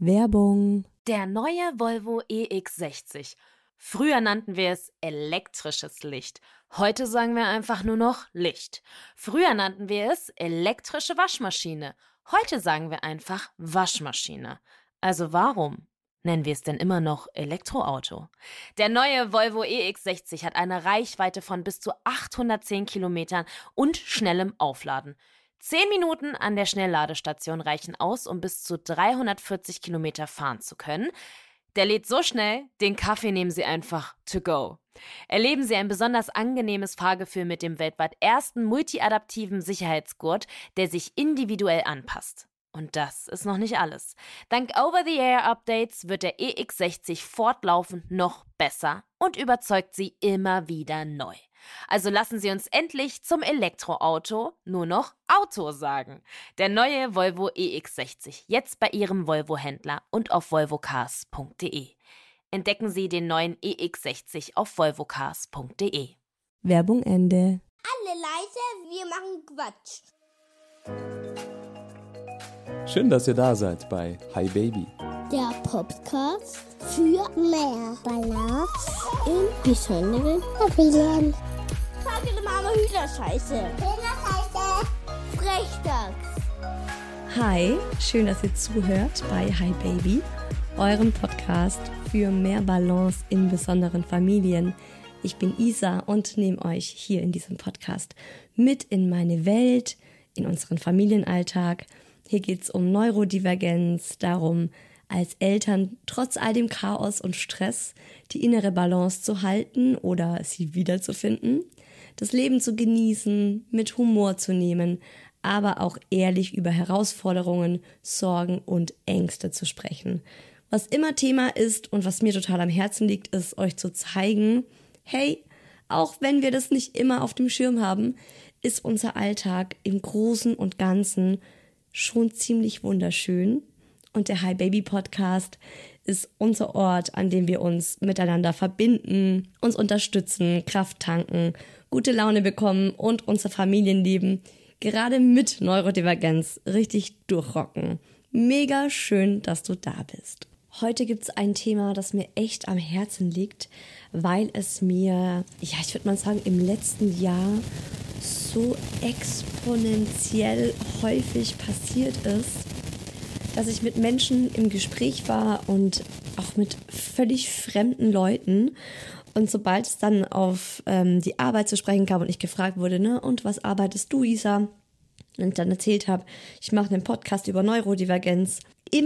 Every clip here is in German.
Werbung. Der neue Volvo EX60. Früher nannten wir es elektrisches Licht. Heute sagen wir einfach nur noch Licht. Früher nannten wir es elektrische Waschmaschine. Heute sagen wir einfach Waschmaschine. Also warum nennen wir es denn immer noch Elektroauto? Der neue Volvo EX60 hat eine Reichweite von bis zu 810 Kilometern und schnellem Aufladen. 10 Minuten an der Schnellladestation reichen aus, um bis zu 340 Kilometer fahren zu können. Der lädt so schnell, den Kaffee nehmen Sie einfach to go. Erleben Sie ein besonders angenehmes Fahrgefühl mit dem weltweit ersten multiadaptiven Sicherheitsgurt, der sich individuell anpasst. Und das ist noch nicht alles. Dank Over-the-Air-Updates wird der EX60 fortlaufend noch besser und überzeugt Sie immer wieder neu. Also lassen Sie uns endlich zum Elektroauto nur noch Auto sagen. Der neue Volvo EX60, jetzt bei Ihrem Volvo-Händler und auf volvocars.de. Entdecken Sie den neuen EX60 auf volvocars.de. Werbung Ende. Alle leise, wir machen Quatsch. Schön, dass ihr da seid bei Hi Baby. Der Podcast für mehr Balance in besonderen Familien. Sag Mama Hühnerscheiße. Hühnerscheiße. Frechdachs. Hi, schön, dass ihr zuhört bei Hi Baby, eurem Podcast für mehr Balance in besonderen Familien. Ich bin Isa und nehme euch hier in diesem Podcast mit in meine Welt, in unseren Familienalltag. Hier geht es um Neurodivergenz, darum, als Eltern trotz all dem Chaos und Stress die innere Balance zu halten oder sie wiederzufinden, das Leben zu genießen, mit Humor zu nehmen, aber auch ehrlich über Herausforderungen, Sorgen und Ängste zu sprechen. Was immer Thema ist und was mir total am Herzen liegt, ist euch zu zeigen, hey, auch wenn wir das nicht immer auf dem Schirm haben, ist unser Alltag im Großen und Ganzen schon ziemlich wunderschön. Und der Hi Baby Podcast ist unser Ort, an dem wir uns miteinander verbinden, uns unterstützen, Kraft tanken, gute Laune bekommen und unser Familienleben gerade mit Neurodivergenz richtig durchrocken. Mega schön, dass du da bist. Heute gibt es ein Thema, das mir echt am Herzen liegt, weil es mir, ich würde mal sagen, im letzten Jahr so exponentiell häufig passiert ist, dass ich mit Menschen im Gespräch war und auch mit völlig fremden Leuten. Und sobald es dann auf die Arbeit zu sprechen kam und ich gefragt wurde, ne, und was arbeitest du, Isa? Und dann erzählt habe, ich mache einen Podcast über Neurodivergenz.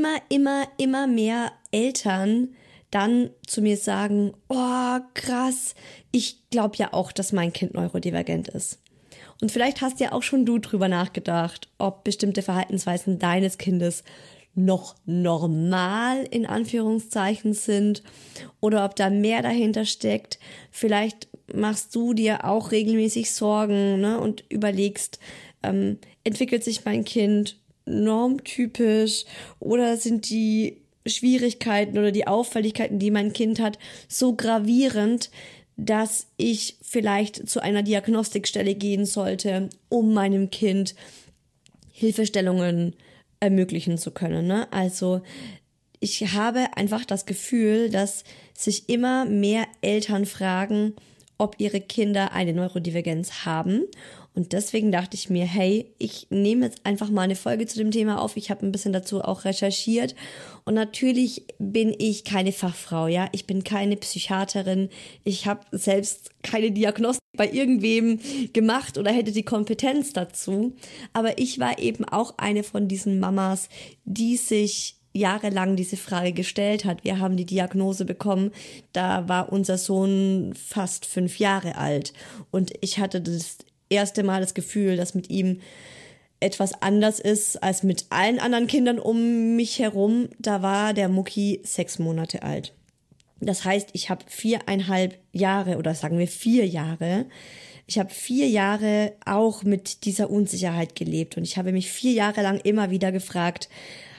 Immer mehr Eltern dann zu mir sagen, oh krass, ich glaube ja auch, dass mein Kind neurodivergent ist. Und vielleicht hast ja auch schon du drüber nachgedacht, ob bestimmte Verhaltensweisen deines Kindes noch normal in Anführungszeichen sind oder ob da mehr dahinter steckt. Vielleicht machst du dir auch regelmäßig Sorgen, ne, und überlegst, entwickelt sich mein Kind normtypisch oder sind die Schwierigkeiten oder die Auffälligkeiten, die mein Kind hat, so gravierend, dass ich vielleicht zu einer Diagnostikstelle gehen sollte, um meinem Kind Hilfestellungen ermöglichen zu können, ne? Also ich habe einfach das Gefühl, dass sich immer mehr Eltern fragen, ob ihre Kinder eine Neurodivergenz haben. Und deswegen dachte ich mir, hey, ich nehme jetzt einfach mal eine Folge zu dem Thema auf. Ich habe ein bisschen dazu auch recherchiert. Und natürlich bin ich keine Fachfrau, ja. Ich bin keine Psychiaterin. Ich habe selbst keine Diagnostik bei irgendwem gemacht oder hätte die Kompetenz dazu. Aber ich war eben auch eine von diesen Mamas, die sich jahrelang diese Frage gestellt hat. Wir haben die Diagnose bekommen, da war unser Sohn fast 5 Jahre alt. Und ich hatte das erste Mal das Gefühl, dass mit ihm etwas anders ist als mit allen anderen Kindern um mich herum. Da war der Mucki 6 Monate alt. Das heißt, ich habe 4,5 Jahre oder sagen wir 4 Jahre. Ich habe 4 Jahre auch mit dieser Unsicherheit gelebt. Und ich habe mich 4 Jahre lang immer wieder gefragt,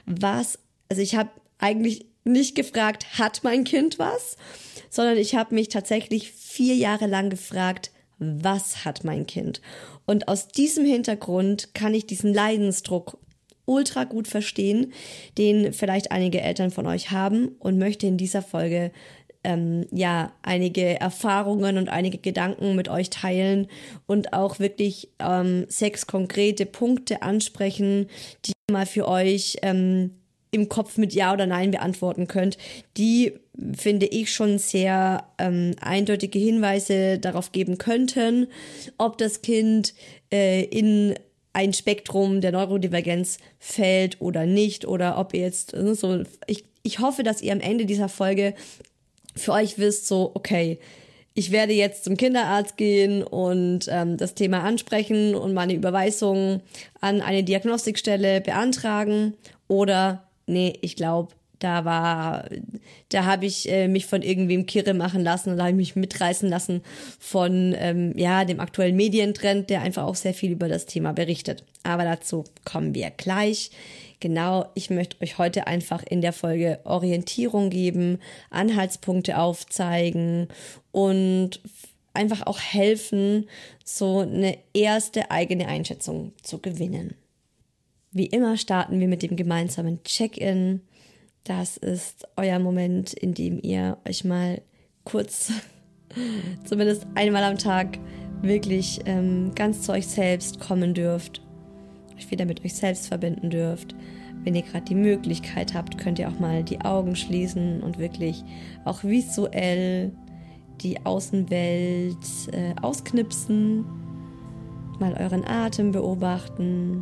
also ich habe eigentlich nicht gefragt, hat mein Kind was? Sondern ich habe mich tatsächlich 4 Jahre lang gefragt, was hat mein Kind? Und aus diesem Hintergrund kann ich diesen Leidensdruck ultra gut verstehen, den vielleicht einige Eltern von euch haben und möchte in dieser Folge einige Erfahrungen und einige Gedanken mit euch teilen und auch wirklich 6 konkrete Punkte ansprechen, die ihr mal für euch im Kopf mit Ja oder Nein beantworten könnt, die, finde ich, schon sehr eindeutige Hinweise darauf geben könnten, ob das Kind in ein Spektrum der Neurodivergenz fällt oder nicht, oder ob ihr jetzt ich hoffe, dass ihr am Ende dieser Folge für euch wisst, so, okay, ich werde jetzt zum Kinderarzt gehen und das Thema ansprechen und meine Überweisung an eine Diagnostikstelle beantragen, oder nee, ich glaube, da habe ich mich von irgendwem kirre machen lassen, und da habe ich mich mitreißen lassen von dem aktuellen Medientrend, der einfach auch sehr viel über das Thema berichtet. Aber dazu kommen wir gleich. Genau, ich möchte euch heute einfach in der Folge Orientierung geben, Anhaltspunkte aufzeigen und einfach auch helfen, so eine erste eigene Einschätzung zu gewinnen. Wie immer starten wir mit dem gemeinsamen Check-in. Das ist euer Moment, in dem ihr euch mal kurz, zumindest einmal am Tag, wirklich ganz zu euch selbst kommen dürft, euch wieder mit euch selbst verbinden dürft. Wenn ihr gerade die Möglichkeit habt, könnt ihr auch mal die Augen schließen und wirklich auch visuell die Außenwelt ausknipsen, mal euren Atem beobachten,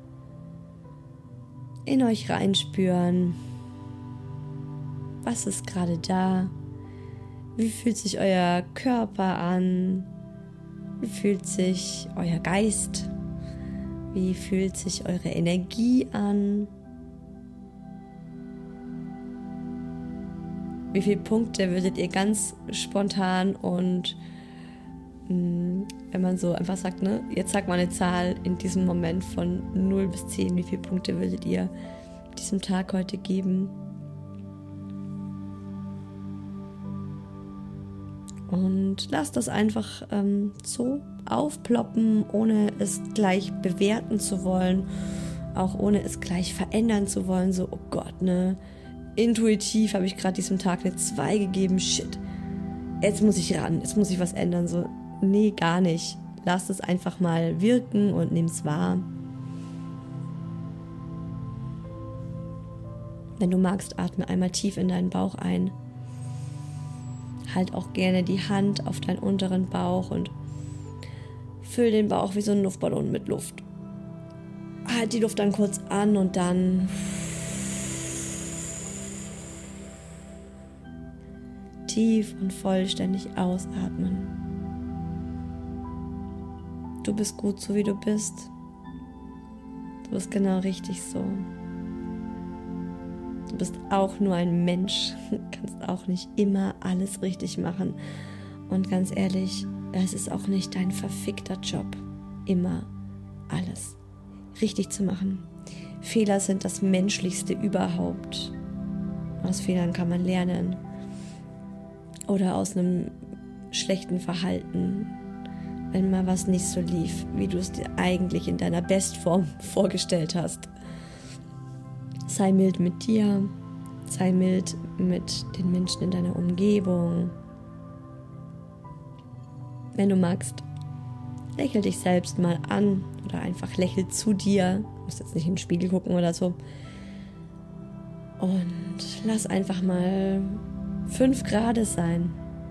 in euch reinspüren. Was ist gerade da? Wie fühlt sich euer Körper an? Wie fühlt sich euer Geist? Wie fühlt sich eure Energie an? Wie viele Punkte würdet ihr ganz spontan und wenn man so einfach sagt, ne, jetzt sag mal eine Zahl in diesem Moment von 0 bis 10, wie viele Punkte würdet ihr diesem Tag heute geben? Und lasst das einfach so aufploppen, ohne es gleich bewerten zu wollen, auch ohne es gleich verändern zu wollen. So, oh Gott, ne, intuitiv habe ich gerade diesem Tag eine 2 gegeben, shit, jetzt muss ich ran, jetzt muss ich was ändern. So, nee, gar nicht. Lasst es einfach mal wirken und nehmt es wahr. Wenn du magst, atme einmal tief in deinen Bauch ein. Halt auch gerne die Hand auf deinen unteren Bauch und füll den Bauch wie so ein Luftballon mit Luft. Halt die Luft dann kurz an und dann tief und vollständig ausatmen. Du bist gut so, wie du bist. Du bist genau richtig so. Du bist auch nur ein Mensch, kannst auch nicht immer alles richtig machen. Und ganz ehrlich, es ist auch nicht dein verfickter Job, immer alles richtig zu machen. Fehler sind das Menschlichste überhaupt. Aus Fehlern kann man lernen. Oder aus einem schlechten Verhalten, wenn mal was nicht so lief, wie du es dir eigentlich in deiner Bestform vorgestellt hast. Sei mild mit dir, sei mild mit den Menschen in deiner Umgebung. Wenn du magst, lächel dich selbst mal an oder einfach lächel zu dir. Du musst jetzt nicht in den Spiegel gucken oder so. Und lass einfach mal 5 Grad sein.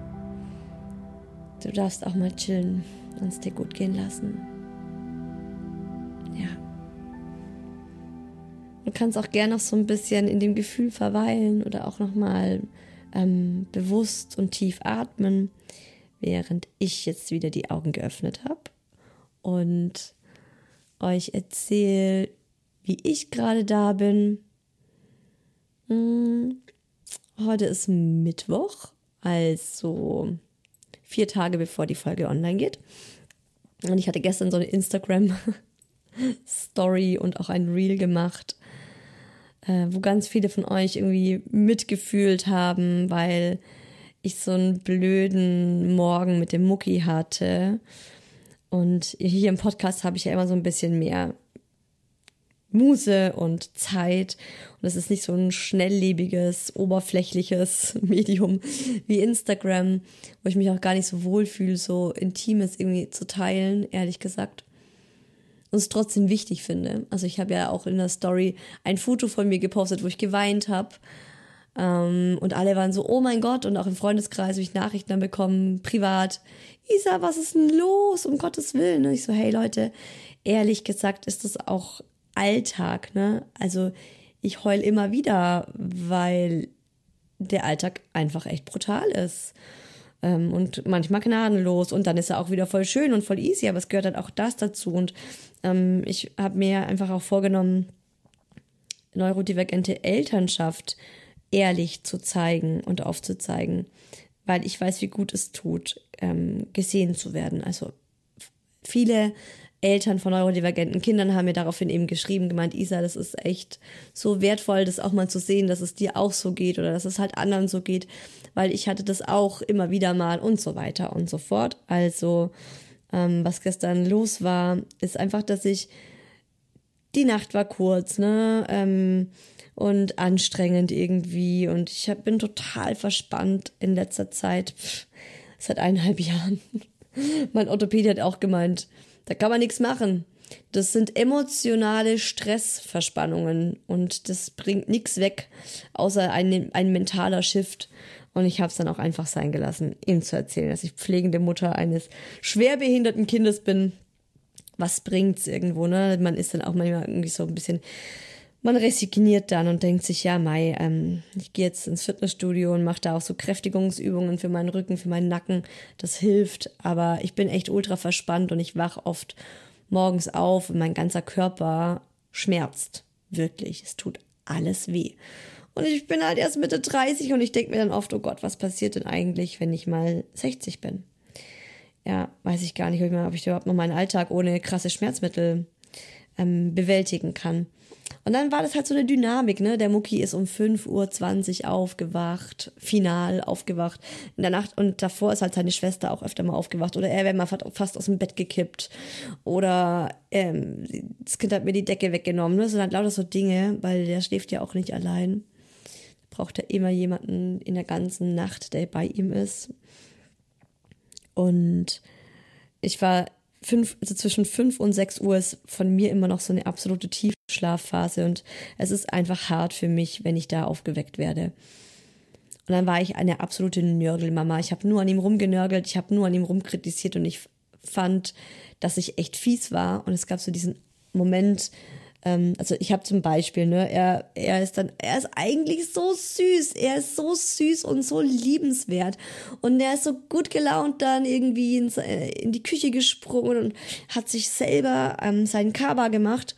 Du darfst auch mal chillen und es dir gut gehen lassen. Ja. Du kannst auch gerne noch so ein bisschen in dem Gefühl verweilen oder auch nochmal bewusst und tief atmen, während ich jetzt wieder die Augen geöffnet habe und euch erzähle, wie ich gerade da bin. Heute ist Mittwoch, also 4 Tage bevor die Folge online geht. Und ich hatte gestern so eine Instagram-Story und auch ein Reel gemacht, wo ganz viele von euch irgendwie mitgefühlt haben, weil ich so einen blöden Morgen mit dem Mucki hatte. Und hier im Podcast habe ich ja immer so ein bisschen mehr Muße und Zeit. Und es ist nicht so ein schnelllebiges, oberflächliches Medium wie Instagram, wo ich mich auch gar nicht so wohlfühle, so Intimes irgendwie zu teilen, ehrlich gesagt. Und es trotzdem wichtig finde. Also ich habe ja auch in der Story ein Foto von mir gepostet, wo ich geweint habe. Und alle waren so, oh mein Gott. Und auch im Freundeskreis habe ich Nachrichten dann bekommen, privat. Isa, was ist denn los? Um Gottes Willen. Und ich so, hey Leute, ehrlich gesagt ist das auch Alltag, ne? Also ich heul immer wieder, weil der Alltag einfach echt brutal ist. Und manchmal gnadenlos. Und dann ist er auch wieder voll schön und voll easy, aber es gehört halt auch das dazu. Und ich habe mir einfach auch vorgenommen, neurodivergente Elternschaft ehrlich zu zeigen und aufzuzeigen, weil ich weiß, wie gut es tut, gesehen zu werden. Also viele Eltern von neurodivergenten Kindern haben mir daraufhin eben geschrieben, gemeint, Isa, das ist echt so wertvoll, das auch mal zu sehen, dass es dir auch so geht oder dass es halt anderen so geht, weil ich hatte das auch immer wieder mal und so weiter und so fort. Also was gestern los war, ist einfach, dass die Nacht war kurz, ne, und anstrengend irgendwie und ich bin total verspannt in letzter Zeit, seit 1,5 Jahren. Mein Orthopäde hat auch gemeint, da kann man nichts machen. Das sind emotionale Stressverspannungen und das bringt nichts weg, außer ein mentaler Shift. Und ich habe es dann auch einfach sein gelassen, ihm zu erzählen, dass ich pflegende Mutter eines schwerbehinderten Kindes bin. Was bringt's irgendwo, ne? Man ist dann auch manchmal irgendwie so ein bisschen, man resigniert dann und denkt sich, ja Mai, ich gehe jetzt ins Fitnessstudio und mache da auch so Kräftigungsübungen für meinen Rücken, für meinen Nacken. Das hilft, aber ich bin echt ultra verspannt und ich wach oft morgens auf und mein ganzer Körper schmerzt. Wirklich, es tut alles weh. Und ich bin halt erst Mitte 30 und ich denke mir dann oft, oh Gott, was passiert denn eigentlich, wenn ich mal 60 bin? Ja, weiß ich gar nicht, ob ich überhaupt noch meinen Alltag ohne krasse Schmerzmittel bewältigen kann. Und dann war das halt so eine Dynamik, ne? Der Mucki ist um 5:20 Uhr aufgewacht, final aufgewacht in der Nacht und davor ist halt seine Schwester auch öfter mal aufgewacht oder er wäre mal fast aus dem Bett gekippt oder das Kind hat mir die Decke weggenommen, ne? Das sind halt lauter so Dinge, weil der schläft ja auch nicht allein. Da braucht er immer jemanden in der ganzen Nacht, der bei ihm ist. Und ich war zwischen 5 und 6 Uhr ist von mir immer noch so eine absolute Tiefschlafphase und es ist einfach hart für mich, wenn ich da aufgeweckt werde. Und dann war ich eine absolute Nörgelmama. Ich habe nur an ihm rumgenörgelt, ich habe nur an ihm rumkritisiert und ich fand, dass ich echt fies war. Und es gab so diesen Moment, also ich habe zum Beispiel, ne, er ist eigentlich so süß, er ist so süß und so liebenswert und er ist so gut gelaunt dann irgendwie in die Küche gesprungen und hat sich selber seinen Kaba gemacht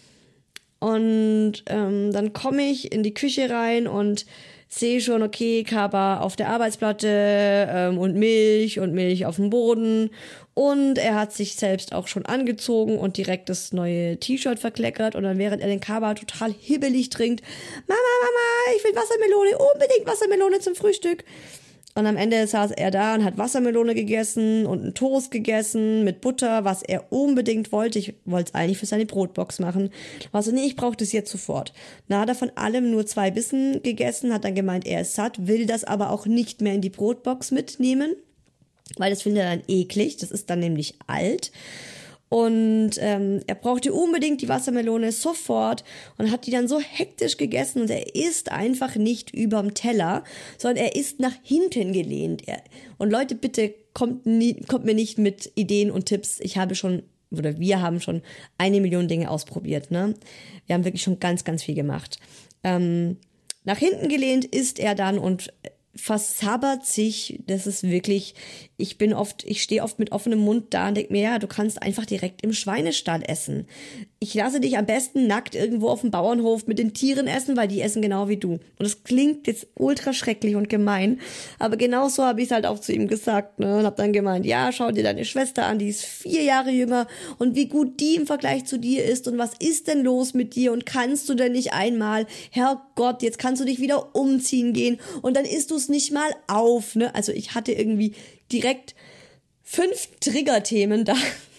und dann komme ich in die Küche rein und sehe schon, okay, Kaba auf der Arbeitsplatte und Milch auf dem Boden. Und er hat sich selbst auch schon angezogen und direkt das neue T-Shirt verkleckert. Und dann, während er den Kaba total hibbelig trinkt, Mama, ich will Wassermelone, unbedingt Wassermelone zum Frühstück. Und am Ende saß er da und hat Wassermelone gegessen und einen Toast gegessen mit Butter, was er unbedingt wollte. Ich wollte es eigentlich für seine Brotbox machen. Also nee, ich brauche das jetzt sofort. Na, hat er von allem nur 2 Bissen gegessen, hat dann gemeint, er ist satt, will das aber auch nicht mehr in die Brotbox mitnehmen, weil das findet er dann eklig. Das ist dann nämlich alt. Und er brauchte unbedingt die Wassermelone sofort und hat die dann so hektisch gegessen und er isst einfach nicht überm Teller, sondern er isst nach hinten gelehnt. Und Leute, bitte kommt mir nicht mit Ideen und Tipps. Wir haben schon 1 Million Dinge ausprobiert, ne? Wir haben wirklich schon ganz, ganz viel gemacht. Nach hinten gelehnt isst er dann und versabbert sich, das ist wirklich, ich stehe oft mit offenem Mund da und denke mir, ja, du kannst einfach direkt im Schweinestall essen. Ich lasse dich am besten nackt irgendwo auf dem Bauernhof mit den Tieren essen, weil die essen genau wie du. Und das klingt jetzt ultra schrecklich und gemein, aber genau so habe ich es halt auch zu ihm gesagt, ne, und habe dann gemeint, ja, schau dir deine Schwester an, die ist 4 Jahre jünger und wie gut die im Vergleich zu dir ist und was ist denn los mit dir und kannst du denn nicht einmal, Herrgott, jetzt kannst du dich wieder umziehen gehen und dann isst du es nicht mal auf, ne? Also ich hatte irgendwie direkt 5 Triggerthemen da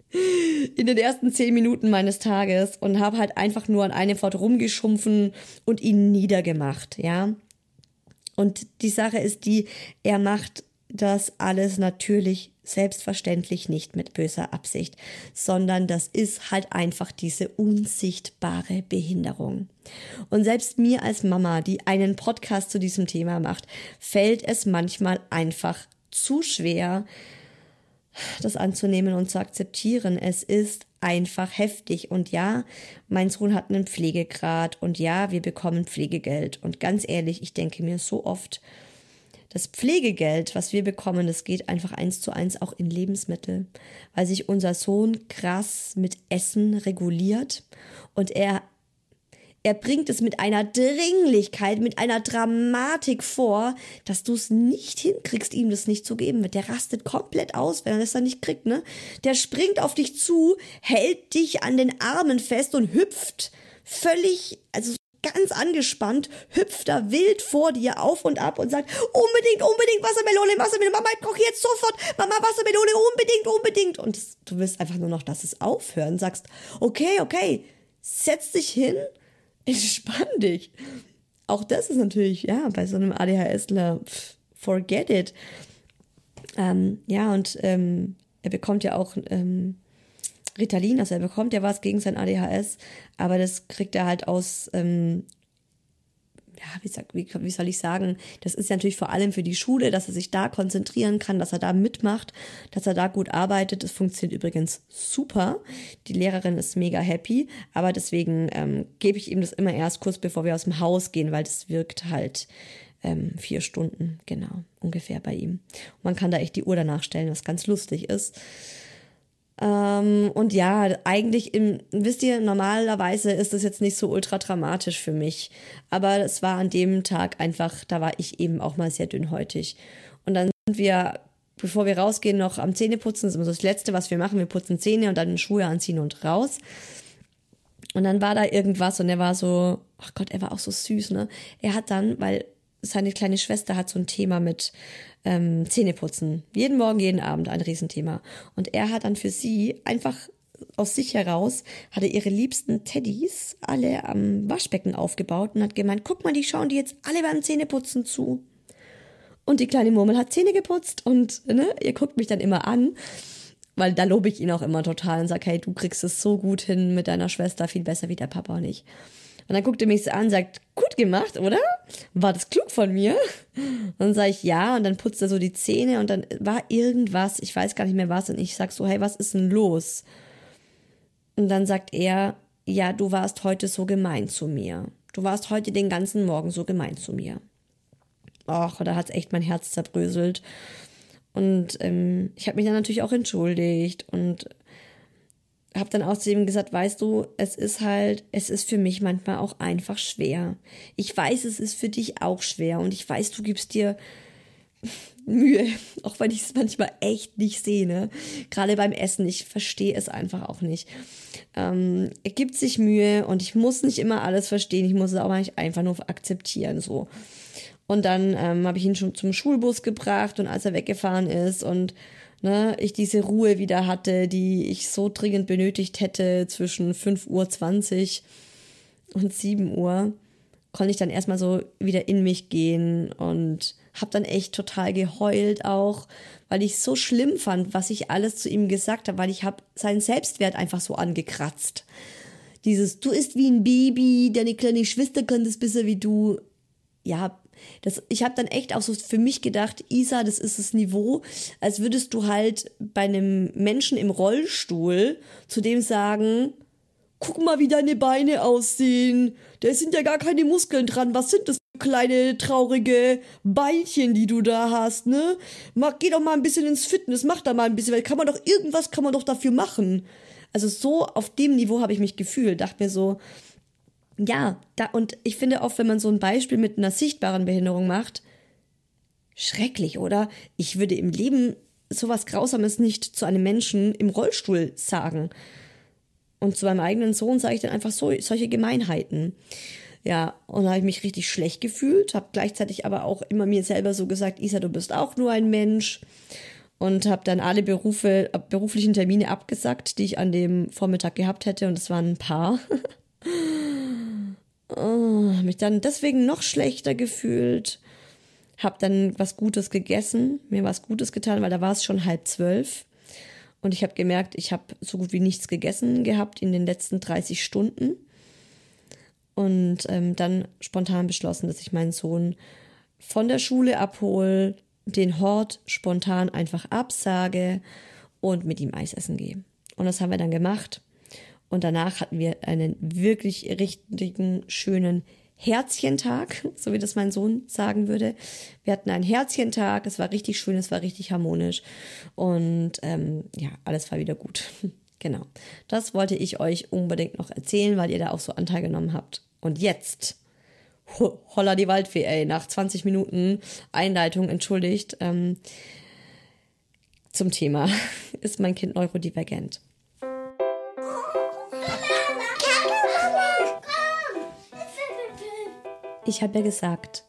in den ersten 10 Minuten meines Tages und habe halt einfach nur an einem Fort rumgeschumpfen und ihn niedergemacht, ja. Und die Sache ist die, er macht das alles natürlich selbstverständlich nicht mit böser Absicht, sondern das ist halt einfach diese unsichtbare Behinderung. Und selbst mir als Mama, die einen Podcast zu diesem Thema macht, fällt es manchmal einfach zu schwer, das anzunehmen und zu akzeptieren. Es ist einfach heftig. Und ja, mein Sohn hat einen Pflegegrad und ja, wir bekommen Pflegegeld. Und ganz ehrlich, ich denke mir so oft, das Pflegegeld, was wir bekommen, das geht einfach 1:1 auch in Lebensmittel, weil sich unser Sohn krass mit Essen reguliert und er bringt es mit einer Dringlichkeit, mit einer Dramatik vor, dass du es nicht hinkriegst, ihm das nicht zu geben. Der rastet komplett aus, wenn er das dann nicht kriegt, ne? Der springt auf dich zu, hält dich an den Armen fest und hüpft völlig, also ganz angespannt, hüpft da wild vor dir auf und ab und sagt, unbedingt Wassermelone, Mama, ich brauche jetzt sofort, Mama, Wassermelone, unbedingt. Und du willst einfach nur noch, dass es aufhören, sagst, okay, setz dich hin, entspann dich. Auch das ist natürlich, ja, bei so einem ADHSler, forget it. Er bekommt ja auch Ritalin, also er bekommt ja was gegen sein ADHS, aber das kriegt er halt aus, wie soll ich sagen, das ist ja natürlich vor allem für die Schule, dass er sich da konzentrieren kann, dass er da mitmacht, dass er da gut arbeitet. Das funktioniert übrigens super. Die Lehrerin ist mega happy, aber deswegen gebe ich ihm das immer erst kurz bevor wir aus dem Haus gehen, weil das wirkt halt 4 Stunden, genau, ungefähr bei ihm. Und man kann da echt die Uhr danach stellen, was ganz lustig ist. Und ja, eigentlich wisst ihr, normalerweise ist das jetzt nicht so ultra dramatisch für mich, aber es war an dem Tag einfach, da war ich eben auch mal sehr dünnhäutig. Und dann sind wir, bevor wir rausgehen, noch am Zähneputzen, das ist immer so das Letzte, was wir machen, wir putzen Zähne und dann Schuhe anziehen und raus. Und dann war da irgendwas und er war so, ach Gott, er war auch so süß, ne? Er hat dann, weil seine kleine Schwester hat so ein Thema mit Zähneputzen. Jeden Morgen, jeden Abend ein Riesenthema. Und er hat dann für sie einfach aus sich heraus, hat er ihre liebsten Teddys alle am Waschbecken aufgebaut und hat gemeint, guck mal, die schauen die jetzt alle beim Zähneputzen zu. Und die kleine Murmel hat Zähne geputzt und ihr guckt mich dann immer an, weil da lobe ich ihn auch immer total und sage, hey, du kriegst es so gut hin mit deiner Schwester, viel besser wie der Papa und ich. Und dann guckt er mich so an und sagt, gut gemacht, oder? War das klug von mir? Und dann sage ich, ja, und dann putzt er so die Zähne und dann war irgendwas, ich weiß gar nicht mehr was, und ich sag so, hey, was ist denn los? Und dann sagt er, ja, du warst heute so gemein zu mir. Du warst heute den ganzen Morgen so gemein zu mir. Och, da hat's echt mein Herz zerbröselt. Und ich habe mich dann natürlich auch entschuldigt und habe dann auch zu ihm gesagt, weißt du, es ist für mich manchmal auch einfach schwer. Ich weiß, es ist für dich auch schwer und ich weiß, du gibst dir Mühe, auch wenn ich es manchmal echt nicht sehe, ne? Gerade beim Essen, ich verstehe es einfach auch nicht. Er gibt sich Mühe und ich muss nicht immer alles verstehen, ich muss es auch einfach nur akzeptieren, so. Und dann habe ich ihn schon zum Schulbus gebracht und als er weggefahren ist und ich diese Ruhe wieder hatte, die ich so dringend benötigt hätte zwischen 5:20 Uhr und 7 Uhr, konnte ich dann erstmal so wieder in mich gehen und habe dann echt total geheult auch, weil ich so schlimm fand, was ich alles zu ihm gesagt habe, weil ich habe seinen Selbstwert einfach so angekratzt. Dieses, du isst wie ein Baby, deine kleine Schwester kann das besser wie du. Ja, ich habe dann echt auch so für mich gedacht, Isa, das ist das Niveau, als würdest du halt bei einem Menschen im Rollstuhl zu dem sagen, guck mal, wie deine Beine aussehen, da sind ja gar keine Muskeln dran, was sind das für kleine, traurige Beinchen, die du da hast, ne? Geh doch mal ein bisschen ins Fitness, mach da mal ein bisschen, weil kann man doch dafür machen. Also so auf dem Niveau habe ich mich gefühlt, dachte mir so, ja, und ich finde auch, wenn man so ein Beispiel mit einer sichtbaren Behinderung macht, schrecklich, oder? Ich würde im Leben sowas Grausames nicht zu einem Menschen im Rollstuhl sagen. Und zu meinem eigenen Sohn sage ich dann einfach solche Gemeinheiten. Ja, und da habe ich mich richtig schlecht gefühlt, habe gleichzeitig aber auch immer mir selber so gesagt, Isa, du bist auch nur ein Mensch. und habe dann alle beruflichen Termine abgesagt, die ich an dem Vormittag gehabt hätte, und es waren ein paar. Mich dann deswegen noch schlechter gefühlt, habe dann was Gutes gegessen, mir was Gutes getan, weil da war es schon 11:30 und ich habe gemerkt, ich habe so gut wie nichts gegessen gehabt in den letzten 30 Stunden und dann spontan beschlossen, dass ich meinen Sohn von der Schule abhole, den Hort spontan einfach absage und mit ihm Eis essen gehe. Und das haben wir dann gemacht. Und danach hatten wir einen wirklich richtigen, schönen Herzchentag, so wie das mein Sohn sagen würde. Wir hatten einen Herzchentag, es war richtig schön, es war richtig harmonisch und alles war wieder gut. Genau, das wollte ich euch unbedingt noch erzählen, weil ihr da auch so Anteil genommen habt. Und jetzt, holla die Waldfee, ey, nach 20 Minuten Einleitung, entschuldigt, zum Thema, ist mein Kind neurodivergent? Ich habe ja gesagt,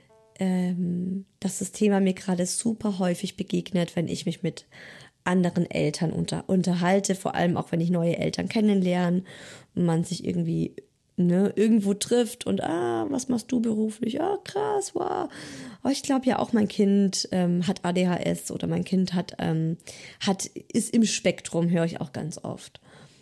dass das Thema mir gerade super häufig begegnet, wenn ich mich mit anderen Eltern unterhalte, vor allem auch wenn ich neue Eltern kennenlerne und man sich irgendwie irgendwo trifft und was machst du beruflich? Krass, wow. Oh, ich glaube ja auch, mein Kind hat ADHS oder mein Kind ist im Spektrum, höre ich auch ganz oft.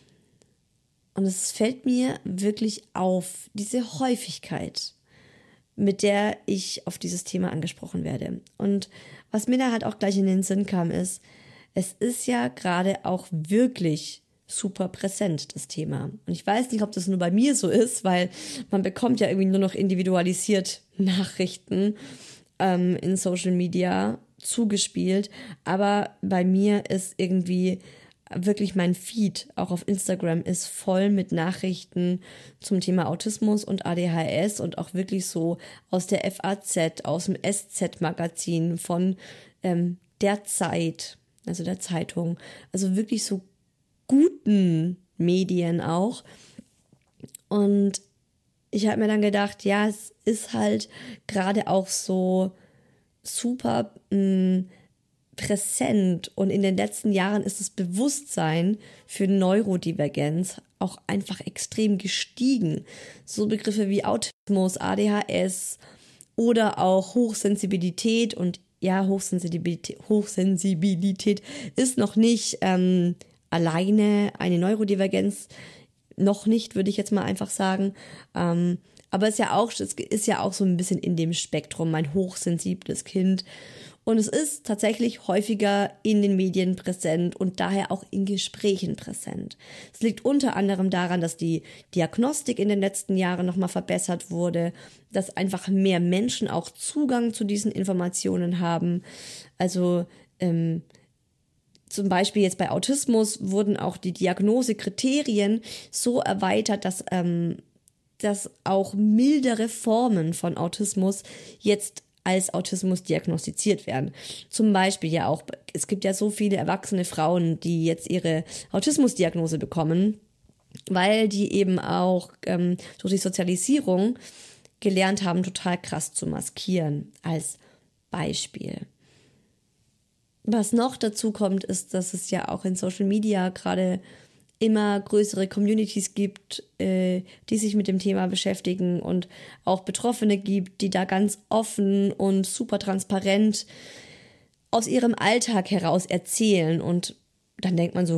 Und es fällt mir wirklich auf, diese Häufigkeit, mit der ich auf dieses Thema angesprochen werde. Und was mir da halt auch gleich in den Sinn kam, ist, es ist ja gerade auch wirklich super präsent, das Thema. Und ich weiß nicht, ob das nur bei mir so ist, weil man bekommt ja irgendwie nur noch individualisiert Nachrichten in Social Media zugespielt. Aber bei mir ist irgendwie wirklich mein Feed, auch auf Instagram, ist voll mit Nachrichten zum Thema Autismus und ADHS und auch wirklich so aus der FAZ, aus dem SZ-Magazin, von der Zeit, also der Zeitung, also wirklich so guten Medien auch. Und ich habe mir dann gedacht, ja, es ist halt gerade auch so super präsent und in den letzten Jahren ist das Bewusstsein für Neurodivergenz auch einfach extrem gestiegen. So Begriffe wie Autismus, ADHS oder auch Hochsensibilität und ja, Hochsensibilität ist noch nicht alleine eine Neurodivergenz, noch nicht, würde ich jetzt mal einfach sagen. Aber es ist ja auch so ein bisschen in dem Spektrum, mein hochsensibles Kind. Und es ist tatsächlich häufiger in den Medien präsent und daher auch in Gesprächen präsent. Es liegt unter anderem daran, dass die Diagnostik in den letzten Jahren nochmal verbessert wurde, dass einfach mehr Menschen auch Zugang zu diesen Informationen haben. Also zum Beispiel jetzt bei Autismus wurden auch die Diagnosekriterien so erweitert, dass auch mildere Formen von Autismus jetzt als Autismus diagnostiziert werden. Zum Beispiel ja auch, es gibt ja so viele erwachsene Frauen, die jetzt ihre Autismusdiagnose bekommen, weil die eben auch durch die Sozialisierung gelernt haben, total krass zu maskieren, als Beispiel. Was noch dazu kommt, ist, dass es ja auch in Social Media gerade immer größere Communities gibt, die sich mit dem Thema beschäftigen und auch Betroffene gibt, die da ganz offen und super transparent aus ihrem Alltag heraus erzählen. Und dann denkt man so,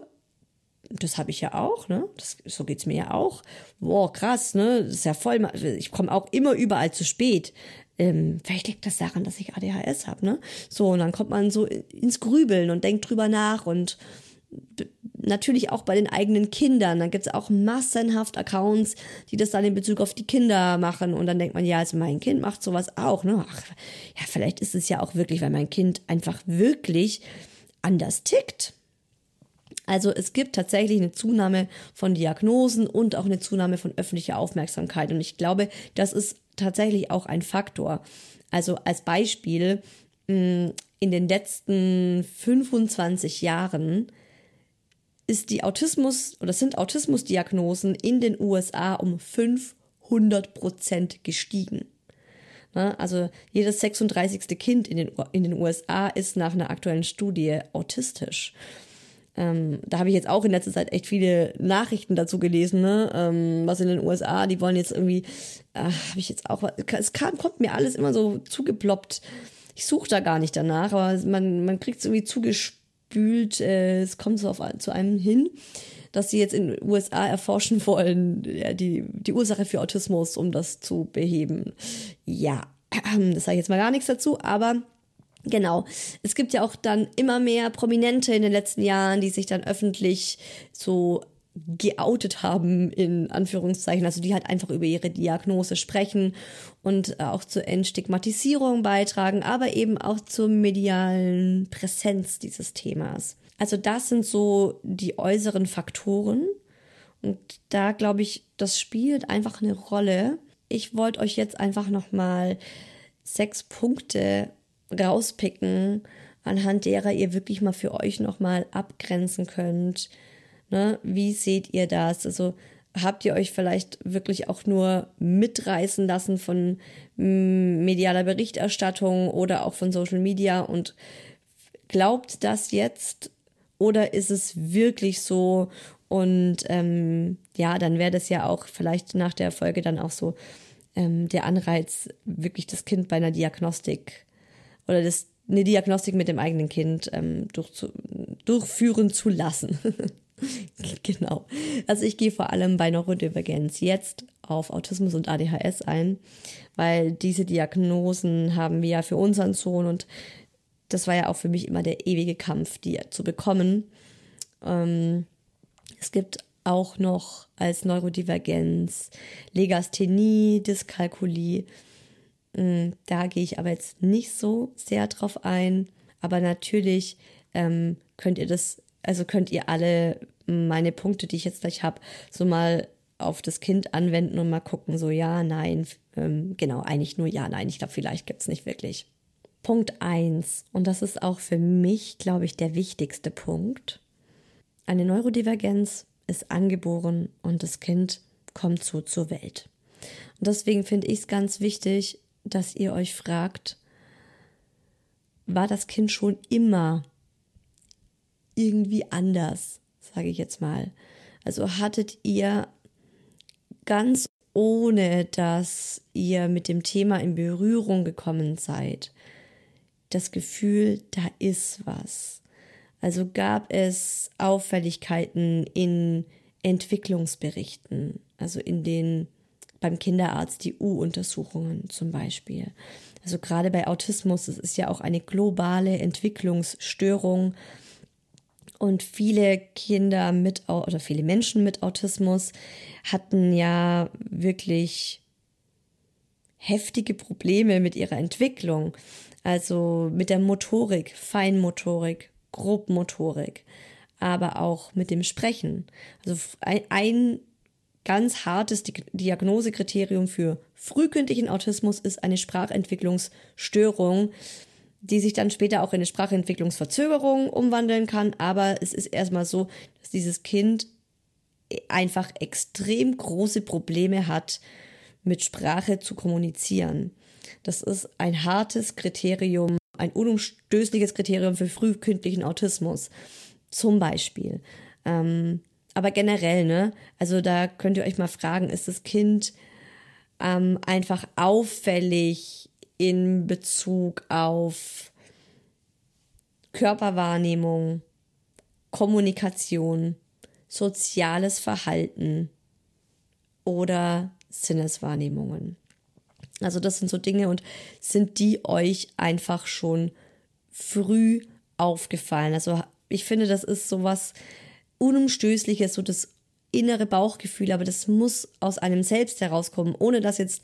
das habe ich ja auch, ne? So geht's mir ja auch. Wow, krass, ne? Das ist ja voll, ich komme auch immer überall zu spät. Vielleicht liegt das daran, dass ich ADHS habe, ne? So, und dann kommt man so ins Grübeln und denkt drüber nach und natürlich auch bei den eigenen Kindern. Dann gibt es auch massenhaft Accounts, die das dann in Bezug auf die Kinder machen. Und dann denkt man, ja, also mein Kind macht sowas auch, ne? Ach, ja, vielleicht ist es ja auch wirklich, weil mein Kind einfach wirklich anders tickt. Also es gibt tatsächlich eine Zunahme von Diagnosen und auch eine Zunahme von öffentlicher Aufmerksamkeit. Und ich glaube, das ist tatsächlich auch ein Faktor. Also als Beispiel, in den letzten 25 Jahren sind Autismusdiagnosen in den USA um 500% gestiegen. Ne? Also jedes 36. Kind in den USA ist nach einer aktuellen Studie autistisch. Da habe ich jetzt auch in letzter Zeit echt viele Nachrichten dazu gelesen, ne? Was in den USA, die wollen jetzt irgendwie, habe ich jetzt auch, kommt mir alles immer so zugeploppt. Ich suche da gar nicht danach, aber man kriegt es irgendwie zugespült, es kommt so zu einem hin, dass sie jetzt in den USA erforschen wollen, ja, die Ursache für Autismus, um das zu beheben. Ja, das sage ich jetzt mal gar nichts dazu, aber genau, es gibt ja auch dann immer mehr Prominente in den letzten Jahren, die sich dann öffentlich so geoutet haben, in Anführungszeichen, also die halt einfach über ihre Diagnose sprechen und auch zur Entstigmatisierung beitragen, aber eben auch zur medialen Präsenz dieses Themas. Also das sind so die äußeren Faktoren und da glaube ich, das spielt einfach eine Rolle. Ich wollte euch jetzt einfach nochmal 6 Punkte rauspicken, anhand derer ihr wirklich mal für euch nochmal abgrenzen könnt. Ne? Wie seht ihr das? Also habt ihr euch vielleicht wirklich auch nur mitreißen lassen von medialer Berichterstattung oder auch von Social Media und glaubt das jetzt? Oder ist es wirklich so? Und ja, dann wäre das ja auch vielleicht nach der Folge dann auch so der Anreiz, wirklich das Kind bei einer Diagnostik oder eine Diagnostik mit dem eigenen Kind durchführen zu lassen. Genau. Also ich gehe vor allem bei Neurodivergenz jetzt auf Autismus und ADHS ein, weil diese Diagnosen haben wir ja für unseren Sohn und das war ja auch für mich immer der ewige Kampf, die zu bekommen. Es gibt auch noch als Neurodivergenz Legasthenie, Dyskalkulie. Da gehe ich aber jetzt nicht so sehr drauf ein. Aber natürlich könnt ihr alle meine Punkte, die ich jetzt gleich habe, so mal auf das Kind anwenden und mal gucken, so ja, nein, genau, eigentlich nur ja, nein. Ich glaube, vielleicht gibt es nicht wirklich. Punkt 1, und das ist auch für mich, glaube ich, der wichtigste Punkt. Eine Neurodivergenz ist angeboren und das Kind kommt so zur Welt. Und deswegen finde ich es ganz wichtig, dass ihr euch fragt, war das Kind schon immer irgendwie anders, sage ich jetzt mal. Also hattet ihr ganz ohne, dass ihr mit dem Thema in Berührung gekommen seid, das Gefühl, da ist was. Also gab es Auffälligkeiten in Entwicklungsberichten, also beim Kinderarzt die U-Untersuchungen zum Beispiel. Also gerade bei Autismus, es ist ja auch eine globale Entwicklungsstörung und viele Kinder oder viele Menschen mit Autismus hatten ja wirklich heftige Probleme mit ihrer Entwicklung. Also mit der Motorik, Feinmotorik, Grobmotorik, aber auch mit dem Sprechen. Also ein ganz hartes Diagnosekriterium für frühkindlichen Autismus ist eine Sprachentwicklungsstörung, die sich dann später auch in eine Sprachentwicklungsverzögerung umwandeln kann. Aber es ist erstmal so, dass dieses Kind einfach extrem große Probleme hat, mit Sprache zu kommunizieren. Das ist ein hartes Kriterium, ein unumstößliches Kriterium für frühkindlichen Autismus, zum Beispiel. Aber generell, ne? Also da könnt ihr euch mal fragen, ist das Kind einfach auffällig in Bezug auf Körperwahrnehmung, Kommunikation, soziales Verhalten oder Sinneswahrnehmungen. Also das sind so Dinge und sind die euch einfach schon früh aufgefallen? Also ich finde, das ist sowas Unumstößliches, so das innere Bauchgefühl, aber das muss aus einem selbst herauskommen, ohne dass jetzt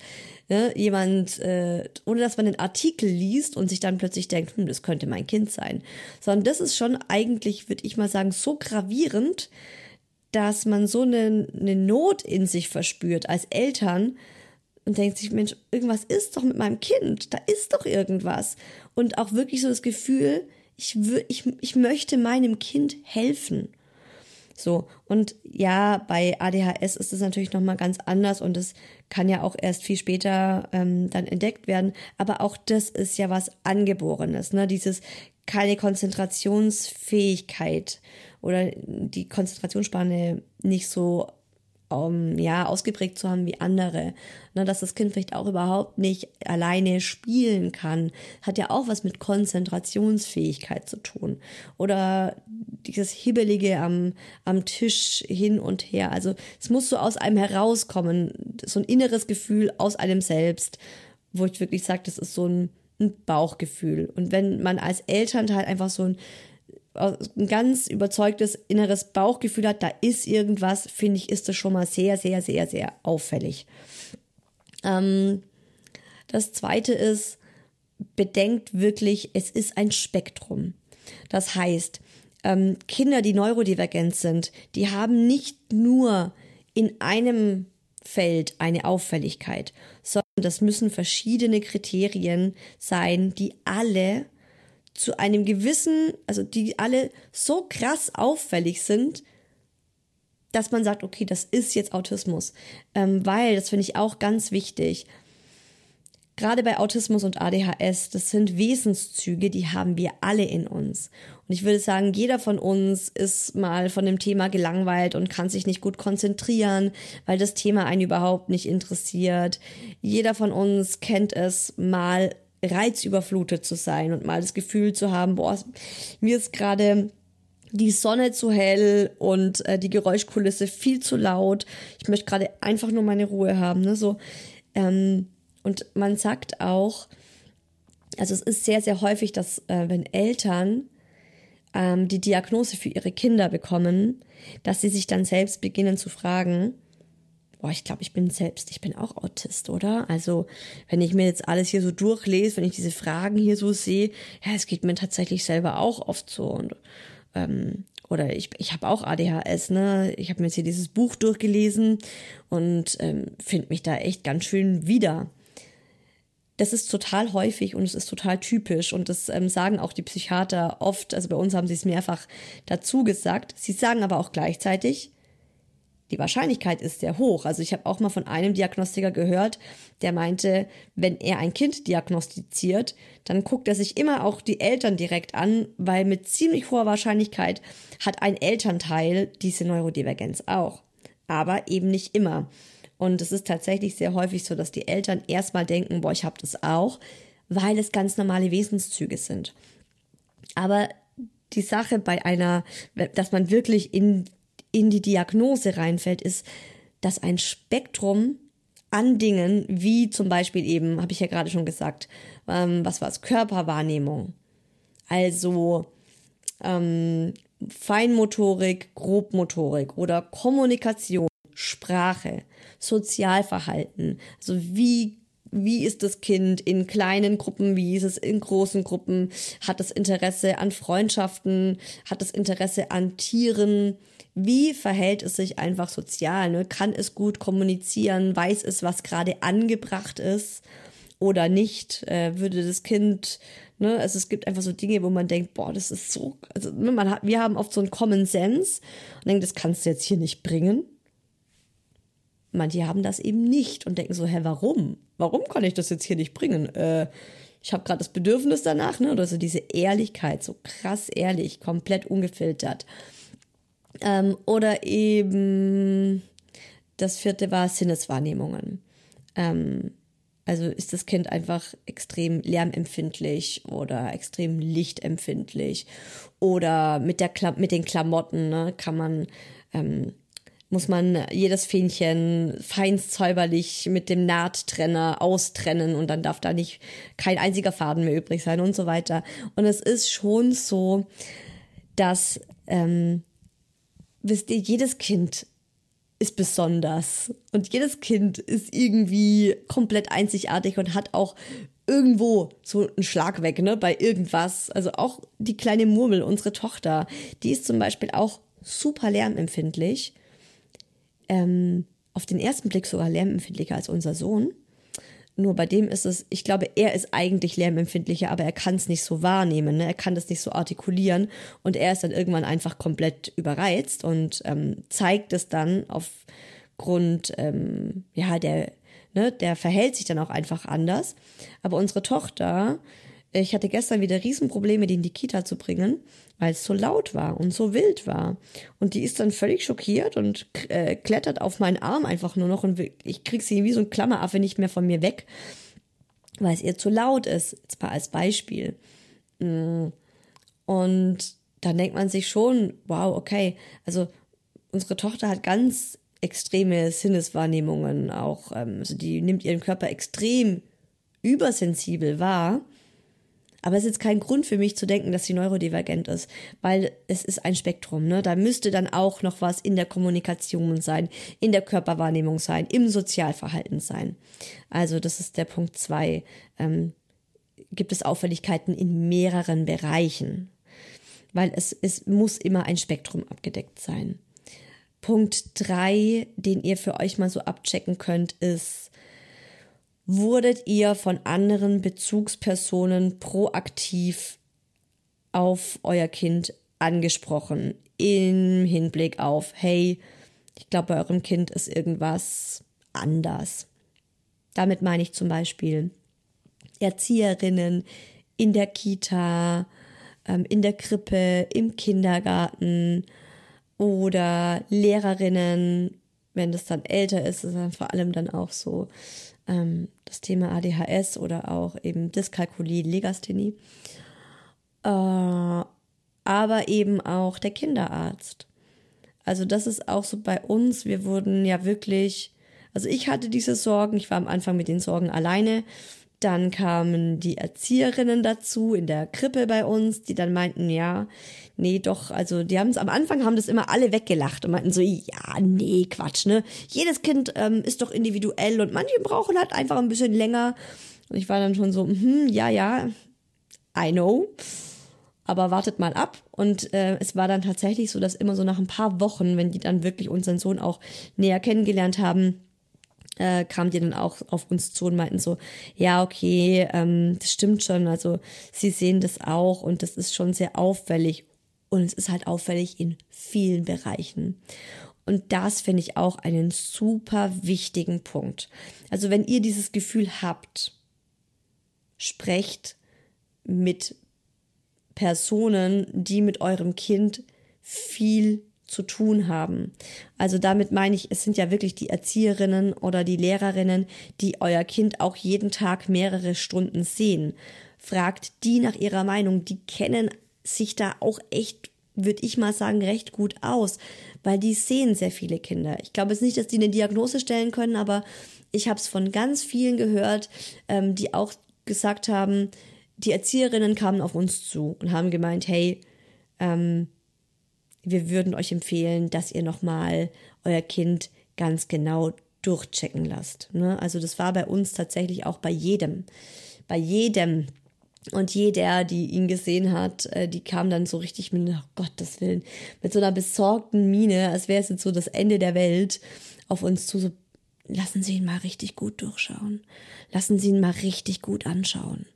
ohne dass man einen Artikel liest und sich dann plötzlich denkt, das könnte mein Kind sein. Sondern das ist schon eigentlich, würde ich mal sagen, so gravierend, dass man so eine Not in sich verspürt als Eltern und denkt sich, Mensch, irgendwas ist doch mit meinem Kind, da ist doch irgendwas. Und auch wirklich so das Gefühl, ich möchte meinem Kind helfen. So, und ja, bei ADHS ist es natürlich nochmal ganz anders und es kann ja auch erst viel später dann entdeckt werden, aber auch das ist ja was Angeborenes, ne? Dieses keine Konzentrationsfähigkeit oder die Konzentrationsspanne nicht so ausgeprägt zu haben wie andere. Ne, dass das Kind vielleicht auch überhaupt nicht alleine spielen kann, hat ja auch was mit Konzentrationsfähigkeit zu tun. Oder dieses Hibbelige am Tisch hin und her. Also es muss so aus einem herauskommen, so ein inneres Gefühl aus einem selbst, wo ich wirklich sage, das ist so ein Bauchgefühl. Und wenn man als Elternteil einfach so ein ganz überzeugtes inneres Bauchgefühl hat, da ist irgendwas, finde ich, ist das schon mal sehr, sehr, sehr, sehr auffällig. Das Zweite ist, bedenkt wirklich, es ist ein Spektrum. Das heißt, Kinder, die neurodivergent sind, die haben nicht nur in einem Feld eine Auffälligkeit, sondern das müssen verschiedene Kriterien sein, die alle zu einem gewissen, also die alle so krass auffällig sind, dass man sagt, okay, das ist jetzt Autismus. Weil, das finde ich auch ganz wichtig, gerade bei Autismus und ADHS, das sind Wesenszüge, die haben wir alle in uns. Und ich würde sagen, jeder von uns ist mal von dem Thema gelangweilt und kann sich nicht gut konzentrieren, weil das Thema einen überhaupt nicht interessiert. Jeder von uns kennt es, mal reizüberflutet zu sein und mal das Gefühl zu haben, boah, mir ist gerade die Sonne zu hell und die Geräuschkulisse viel zu laut. Ich möchte gerade einfach nur meine Ruhe haben. Ne? So, und man sagt auch, also es ist sehr, sehr häufig, dass wenn Eltern die Diagnose für ihre Kinder bekommen, dass sie sich dann selbst beginnen zu fragen, boah, ich glaube, ich bin auch Autist, oder? Also, wenn ich mir jetzt alles hier so durchlese, wenn ich diese Fragen hier so sehe, ja, es geht mir tatsächlich selber auch oft so. Und, oder ich habe auch ADHS, ne? Ich habe mir jetzt hier dieses Buch durchgelesen und finde mich da echt ganz schön wieder. Das ist total häufig und es ist total typisch und das sagen auch die Psychiater oft, also bei uns haben sie es mehrfach dazu gesagt. Sie sagen aber auch gleichzeitig, die Wahrscheinlichkeit ist sehr hoch. Also ich habe auch mal von einem Diagnostiker gehört, der meinte, wenn er ein Kind diagnostiziert, dann guckt er sich immer auch die Eltern direkt an, weil mit ziemlich hoher Wahrscheinlichkeit hat ein Elternteil diese Neurodivergenz auch. Aber eben nicht immer. Und es ist tatsächlich sehr häufig so, dass die Eltern erstmal denken, boah, ich habe das auch, weil es ganz normale Wesenszüge sind. Aber die Sache bei dass man wirklich in die Diagnose reinfällt, ist, dass ein Spektrum an Dingen, wie zum Beispiel eben, habe ich ja gerade schon gesagt, was war es, Körperwahrnehmung, also Feinmotorik, Grobmotorik oder Kommunikation, Sprache, Sozialverhalten, also wie ist das Kind in kleinen Gruppen, wie ist es in großen Gruppen, hat es Interesse an Freundschaften, hat es Interesse an Tieren, wie verhält es sich einfach sozial, ne? Kann es gut kommunizieren, weiß es, was gerade angebracht ist oder nicht, würde das Kind, ne, also es gibt einfach so Dinge, wo man denkt, boah, das ist so, also wir haben oft so einen Common Sense und denken, das kannst du jetzt hier nicht bringen. Manche haben das eben nicht und denken so, warum? Warum kann ich das jetzt hier nicht bringen? Ich habe gerade das Bedürfnis danach, ne? Oder so diese Ehrlichkeit, so krass ehrlich, komplett ungefiltert. Oder eben das 4. war Sinneswahrnehmungen. Also ist das Kind einfach extrem lärmempfindlich oder extrem lichtempfindlich oder mit den Klamotten, ne, muss man jedes Fähnchen feinst säuberlich mit dem Nahttrenner austrennen und dann darf da kein einziger Faden mehr übrig sein und so weiter. Und es ist schon so, dass, wisst ihr, jedes Kind ist besonders und jedes Kind ist irgendwie komplett einzigartig und hat auch irgendwo so einen Schlag weg, ne, bei irgendwas. Also auch die kleine Murmel, unsere Tochter, die ist zum Beispiel auch super lärmempfindlich. Auf den ersten Blick sogar lärmempfindlicher als unser Sohn. Nur bei dem ist es, ich glaube, er ist eigentlich lärmempfindlicher, aber er kann es nicht so wahrnehmen, ne? Er kann das nicht so artikulieren und er ist dann irgendwann einfach komplett überreizt und zeigt es dann aufgrund, der verhält sich dann auch einfach anders. Aber unsere Tochter, ich hatte gestern wieder Riesenprobleme, die in die Kita zu bringen, weil es so laut war und so wild war. Und die ist dann völlig schockiert und klettert auf meinen Arm einfach nur noch und ich krieg sie wie so ein Klammeraffe nicht mehr von mir weg, weil es ihr zu laut ist. Jetzt mal als Beispiel. Und dann denkt man sich schon, wow, okay, also unsere Tochter hat ganz extreme Sinneswahrnehmungen auch. Also die nimmt ihren Körper extrem übersensibel wahr. Aber es ist jetzt kein Grund für mich zu denken, dass sie neurodivergent ist, weil es ist ein Spektrum, ne? Da müsste dann auch noch was in der Kommunikation sein, in der Körperwahrnehmung sein, im Sozialverhalten sein. Also das ist der Punkt 2. Gibt es Auffälligkeiten in mehreren Bereichen? Weil es muss immer ein Spektrum abgedeckt sein. Punkt 3, den ihr für euch mal so abchecken könnt, ist: Wurdet ihr von anderen Bezugspersonen proaktiv auf euer Kind angesprochen im Hinblick auf, hey, ich glaube, bei eurem Kind ist irgendwas anders. Damit meine ich zum Beispiel Erzieherinnen in der Kita, in der Krippe, im Kindergarten oder Lehrerinnen, wenn das dann älter ist, ist dann vor allem dann auch so das Thema ADHS oder auch eben Dyskalkulie, Legasthenie, aber eben auch der Kinderarzt. Also das ist auch so bei uns, wir wurden ja wirklich, also ich hatte diese Sorgen, ich war am Anfang mit den Sorgen alleine, dann kamen die Erzieherinnen dazu in der Krippe bei uns, die dann meinten, ja, nee, doch, also die haben es am Anfang, haben das immer alle weggelacht und meinten so, ja, nee, Quatsch, ne? Jedes Kind ist doch individuell und manche brauchen halt einfach ein bisschen länger. Und ich war dann schon so, ja, I know, aber wartet mal ab. Und es war dann tatsächlich so, dass immer so nach ein paar Wochen, wenn die dann wirklich unseren Sohn auch näher kennengelernt haben, kamen die dann auch auf uns zu und meinten so, ja, okay, das stimmt schon, also sie sehen das auch und das ist schon sehr auffällig und es ist halt auffällig in vielen Bereichen. Und das finde ich auch einen super wichtigen Punkt. Also wenn ihr dieses Gefühl habt, sprecht mit Personen, die mit eurem Kind viel zu tun haben. Also damit meine ich, es sind ja wirklich die Erzieherinnen oder die Lehrerinnen, die euer Kind auch jeden Tag mehrere Stunden sehen. Fragt die nach ihrer Meinung. Die kennen sich da auch echt, würde ich mal sagen, recht gut aus, weil die sehen sehr viele Kinder. Ich glaube jetzt nicht, dass die eine Diagnose stellen können, aber ich habe es von ganz vielen gehört, die auch gesagt haben, die Erzieherinnen kamen auf uns zu und haben gemeint, hey, wir würden euch empfehlen, dass ihr nochmal euer Kind ganz genau durchchecken lasst. Ne? Also das war bei uns tatsächlich auch bei jedem. Bei jedem. Und jeder, die ihn gesehen hat, die kam dann so richtig mit, oh Gottes Willen, mit so einer besorgten Miene, als wäre es jetzt so das Ende der Welt, auf uns zu, so, lassen Sie ihn mal richtig gut durchschauen. Lassen Sie ihn mal richtig gut anschauen.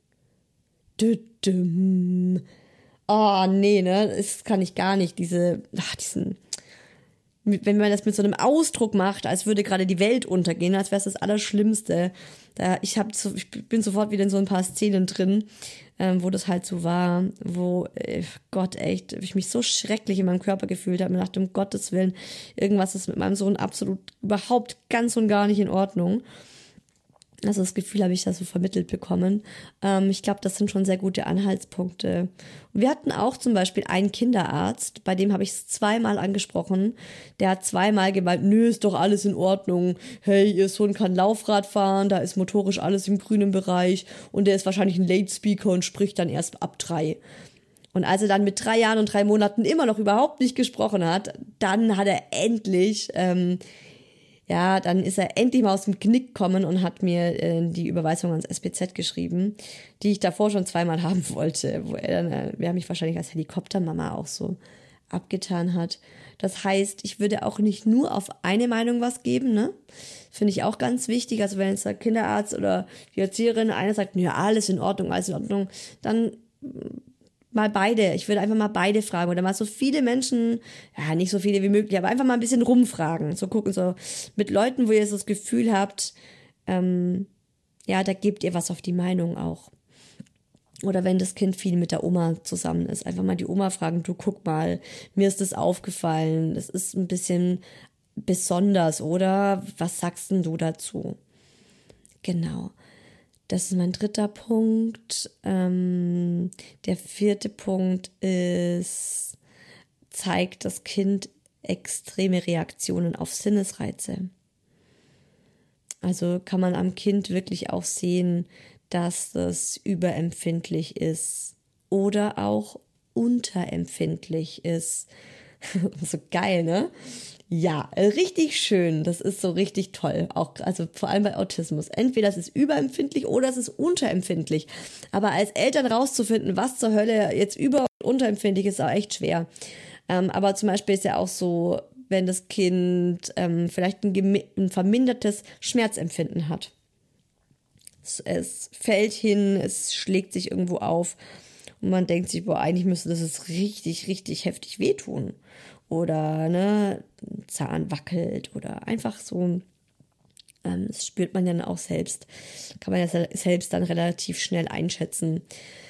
Oh, nee, ne, das kann ich gar nicht, wenn man das mit so einem Ausdruck macht, als würde gerade die Welt untergehen, als wäre es das Allerschlimmste. Ich bin sofort wieder in so ein paar Szenen drin, wo das halt so war, wo, Gott, echt, ich mich so schrecklich in meinem Körper gefühlt habe und dachte, um Gottes Willen, irgendwas ist mit meinem Sohn absolut überhaupt ganz und gar nicht in Ordnung. Also das Gefühl habe ich da so vermittelt bekommen. Ich glaube, das sind schon sehr gute Anhaltspunkte. Und wir hatten auch zum Beispiel einen Kinderarzt, bei dem habe ich es 2-mal angesprochen. Der hat 2-mal gemeint, nö, ist doch alles in Ordnung. Hey, ihr Sohn kann Laufrad fahren, da ist motorisch alles im grünen Bereich und der ist wahrscheinlich ein Late Speaker und spricht dann erst ab 3. Und als er dann mit 3 Jahren und 3 Monaten immer noch überhaupt nicht gesprochen hat, dann hat er endlich... dann ist er endlich mal aus dem Knick gekommen und hat mir die Überweisung ans SPZ geschrieben, die ich davor schon 2-mal haben wollte, wo er dann, wir haben mich wahrscheinlich als Helikoptermama auch so abgetan hat. Das heißt, ich würde auch nicht nur auf eine Meinung was geben, ne? Finde ich auch ganz wichtig. Also wenn jetzt der Kinderarzt oder die Erzieherin einer sagt, ja, alles in Ordnung, dann mal beide. Ich würde einfach mal beide fragen oder mal so viele Menschen, ja, nicht so viele wie möglich, aber einfach mal ein bisschen rumfragen. So gucken, so mit Leuten, wo ihr so das Gefühl habt, ja, da gebt ihr was auf die Meinung auch. Oder wenn das Kind viel mit der Oma zusammen ist, einfach mal die Oma fragen, du guck mal, mir ist das aufgefallen, das ist ein bisschen besonders, oder? Was sagst denn du dazu? Genau. Das ist mein 3. Punkt. Der 4. Punkt ist, zeigt das Kind extreme Reaktionen auf Sinnesreize. Also kann man am Kind wirklich auch sehen, dass das überempfindlich ist oder auch unterempfindlich ist. So geil, ne? Ja, richtig schön. Das ist so richtig toll. Auch, also vor allem bei Autismus. Entweder es ist überempfindlich oder es ist unterempfindlich. Aber als Eltern rauszufinden, was zur Hölle jetzt über- und unterempfindlich ist, auch echt schwer. Aber zum Beispiel ist ja auch so, wenn das Kind vielleicht ein vermindertes Schmerzempfinden hat. Es fällt hin, es schlägt sich irgendwo auf und man denkt sich, boah, eigentlich müsste das jetzt richtig, richtig heftig wehtun. Oder ne, Zahn wackelt oder einfach so. Das spürt man dann auch selbst. Kann man ja selbst dann relativ schnell einschätzen.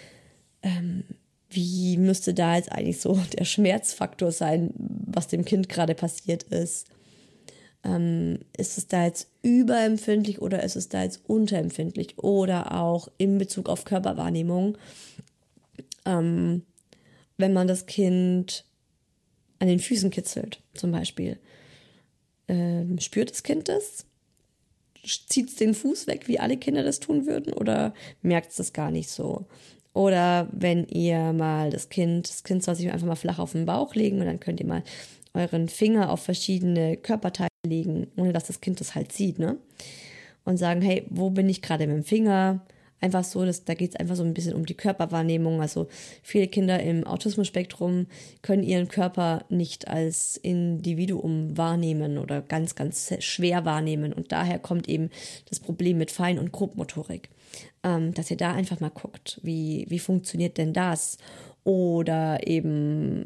Wie müsste da jetzt eigentlich so der Schmerzfaktor sein, was dem Kind gerade passiert ist? Ist es da jetzt überempfindlich oder ist es da jetzt unterempfindlich? Oder auch in Bezug auf Körperwahrnehmung, wenn man das Kind an den Füßen kitzelt, zum Beispiel. Spürt das Kind das? Zieht es den Fuß weg, wie alle Kinder das tun würden? Oder merkt es das gar nicht so? Oder wenn ihr mal das Kind soll sich einfach mal flach auf den Bauch legen und dann könnt ihr mal euren Finger auf verschiedene Körperteile legen, ohne dass das Kind das halt sieht, ne? Und sagen, hey, wo bin ich gerade mit dem Finger? Einfach so, da geht es einfach so ein bisschen um die Körperwahrnehmung. Also viele Kinder im Autismus-Spektrum können ihren Körper nicht als Individuum wahrnehmen oder ganz, ganz schwer wahrnehmen. Und daher kommt eben das Problem mit Fein- und Grobmotorik. Dass ihr da einfach mal guckt, wie funktioniert denn das? Oder eben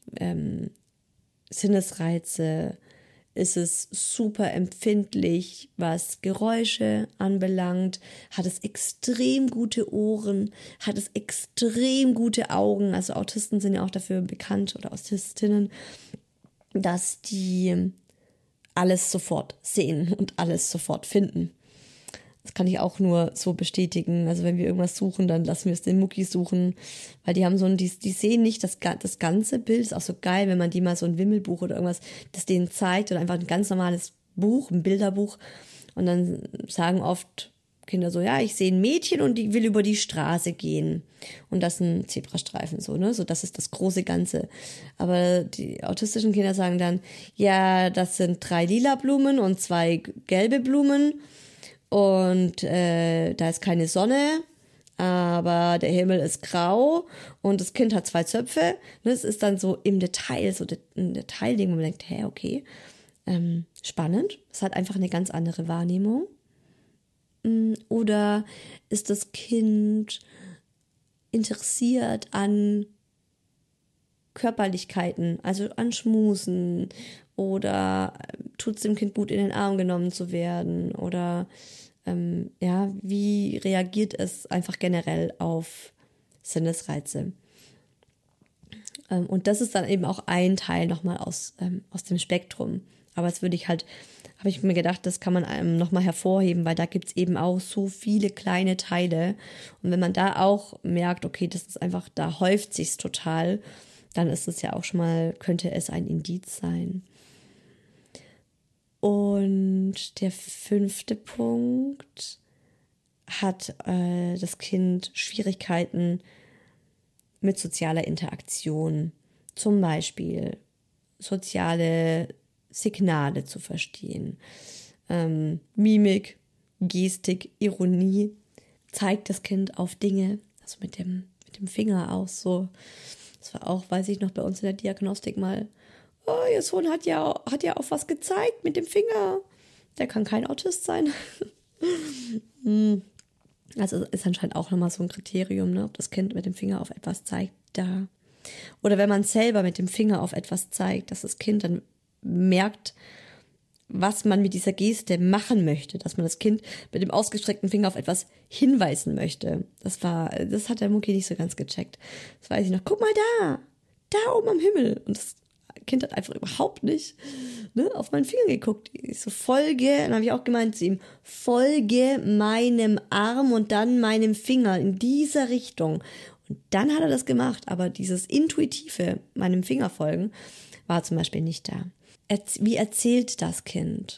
Sinnesreize. Ist es super empfindlich, was Geräusche anbelangt? Hat es extrem gute Ohren? Hat es extrem gute Augen? Also Autisten sind ja auch dafür bekannt oder Autistinnen, dass die alles sofort sehen und alles sofort finden. Das kann ich auch nur so bestätigen. Also wenn wir irgendwas suchen, dann lassen wir es den Muckis suchen, weil die haben so die sehen nicht das ganze Bild. Ist auch so geil, wenn man die mal so ein Wimmelbuch oder irgendwas, das denen zeigt oder einfach ein ganz normales Buch, ein Bilderbuch. Und dann sagen oft Kinder so, ja, ich sehe ein Mädchen und die will über die Straße gehen. Und das ist ein Zebrastreifen, so, ne? So, das ist das große Ganze. Aber die autistischen Kinder sagen dann, ja, das sind 3 lila Blumen und 2 gelbe Blumen. Und da ist keine Sonne, aber der Himmel ist grau und das Kind hat 2 Zöpfe. Das ist dann so im Detail, so ein Detailding, wo man denkt, hä, okay, spannend. Es hat einfach eine ganz andere Wahrnehmung. Oder ist das Kind interessiert an Körperlichkeiten, also an Schmusen, oder tut es dem Kind gut, in den Arm genommen zu werden, oder wie reagiert es einfach generell auf Sinnesreize? Und das ist dann eben auch ein Teil nochmal aus dem Spektrum. Aber jetzt habe ich mir gedacht, das kann man nochmal hervorheben, weil da gibt es eben auch so viele kleine Teile. Und wenn man da auch merkt, okay, das ist einfach, da häuft sich's total, dann ist es ja auch schon mal, könnte es ein Indiz sein. Und der 5. Punkt, hat das Kind Schwierigkeiten mit sozialer Interaktion, zum Beispiel soziale Signale zu verstehen. Mimik, Gestik, Ironie zeigt das Kind auf Dinge, also mit dem Finger auch so Das war auch, weiß ich noch, bei uns in der Diagnostik mal, oh, ihr Sohn hat ja auch was gezeigt mit dem Finger. Der kann kein Autist sein. Also ist anscheinend auch nochmal so ein Kriterium, ne, ob das Kind mit dem Finger auf etwas zeigt, da. Oder wenn man selber mit dem Finger auf etwas zeigt, dass das Kind dann merkt, was man mit dieser Geste machen möchte, dass man das Kind mit dem ausgestreckten Finger auf etwas hinweisen möchte. Das hat der Mucki nicht so ganz gecheckt. Das weiß ich noch. Guck mal da oben am Himmel. Und das Kind hat einfach überhaupt nicht, ne, auf meinen Finger geguckt. Ich so, dann habe ich auch gemeint zu ihm, folge meinem Arm und dann meinem Finger in dieser Richtung. Und dann hat er das gemacht, aber dieses intuitive, meinem Finger folgen, war zum Beispiel nicht da. Wie erzählt das Kind?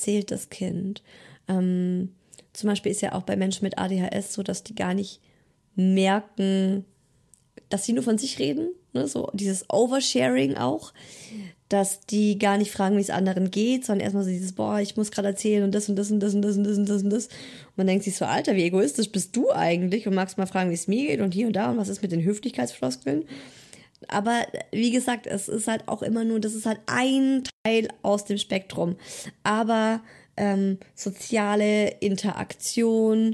Zum Beispiel ist ja auch bei Menschen mit ADHS so, dass die gar nicht merken, dass sie nur von sich reden, ne? So dieses Oversharing auch, dass die gar nicht fragen, wie es anderen geht, sondern erstmal so dieses, ich muss gerade erzählen und das und das und das und das und das und das und das. Und man denkt sich so, Alter, wie egoistisch bist du eigentlich und magst mal fragen, wie es mir geht und hier und da und was ist mit den Höflichkeitsfloskeln. Aber wie gesagt, es ist halt auch immer nur, das ist halt ein Teil aus dem Spektrum. Aber soziale Interaktion,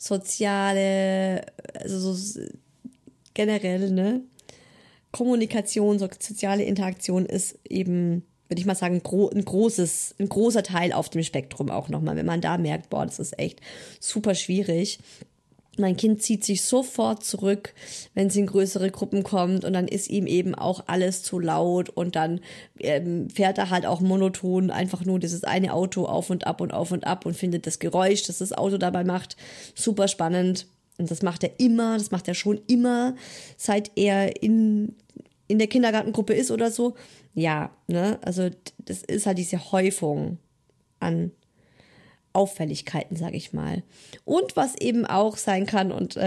also so generell, ne? Kommunikation, soziale Interaktion ist eben, würde ich mal sagen, ein großer Teil auf dem Spektrum auch nochmal. Wenn man da merkt, das ist echt super schwierig. Mein Kind zieht sich sofort zurück, wenn sie in größere Gruppen kommt und dann ist ihm eben auch alles zu laut und dann fährt er halt auch monoton einfach nur dieses eine Auto auf und ab und auf und ab und findet das Geräusch, das das Auto dabei macht, super spannend. Und das macht er schon immer, seit er in der Kindergartengruppe ist oder so. Ja, ne, also das ist halt diese Häufung an Auffälligkeiten, sage ich mal. Und was eben auch sein kann, und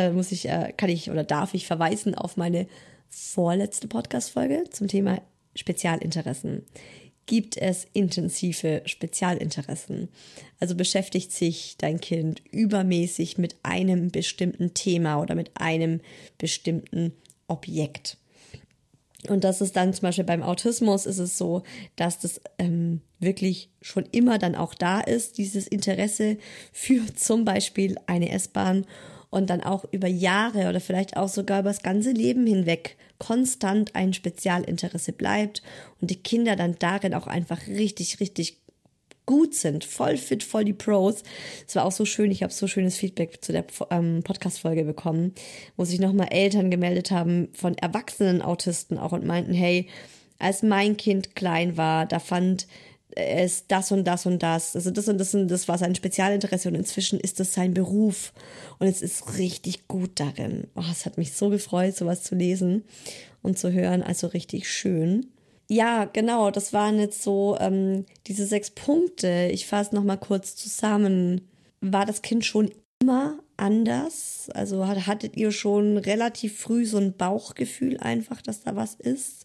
darf ich verweisen auf meine vorletzte Podcast-Folge zum Thema Spezialinteressen. Gibt es intensive Spezialinteressen? Also beschäftigt sich dein Kind übermäßig mit einem bestimmten Thema oder mit einem bestimmten Objekt. Und das ist dann zum Beispiel beim Autismus ist es so, dass das wirklich schon immer dann auch da ist, dieses Interesse für zum Beispiel eine S-Bahn und dann auch über Jahre oder vielleicht auch sogar über das ganze Leben hinweg konstant ein Spezialinteresse bleibt und die Kinder dann darin auch einfach richtig, richtig gut sind, voll fit, voll die Pros. Es war auch so schön, ich habe so schönes Feedback zu der Podcast-Folge bekommen, wo sich nochmal Eltern gemeldet haben von erwachsenen Autisten auch und meinten, hey, als mein Kind klein war, da fand es das und das und das, also das und das und das war sein Spezialinteresse und inzwischen ist das sein Beruf und es ist richtig gut darin. Es hat mich so gefreut, sowas zu lesen und zu hören, also richtig schön. Ja, genau, das waren jetzt so diese 6 Punkte. Ich fasse noch mal kurz zusammen. War das Kind schon immer anders? Also hattet ihr schon relativ früh so ein Bauchgefühl einfach, dass da was ist?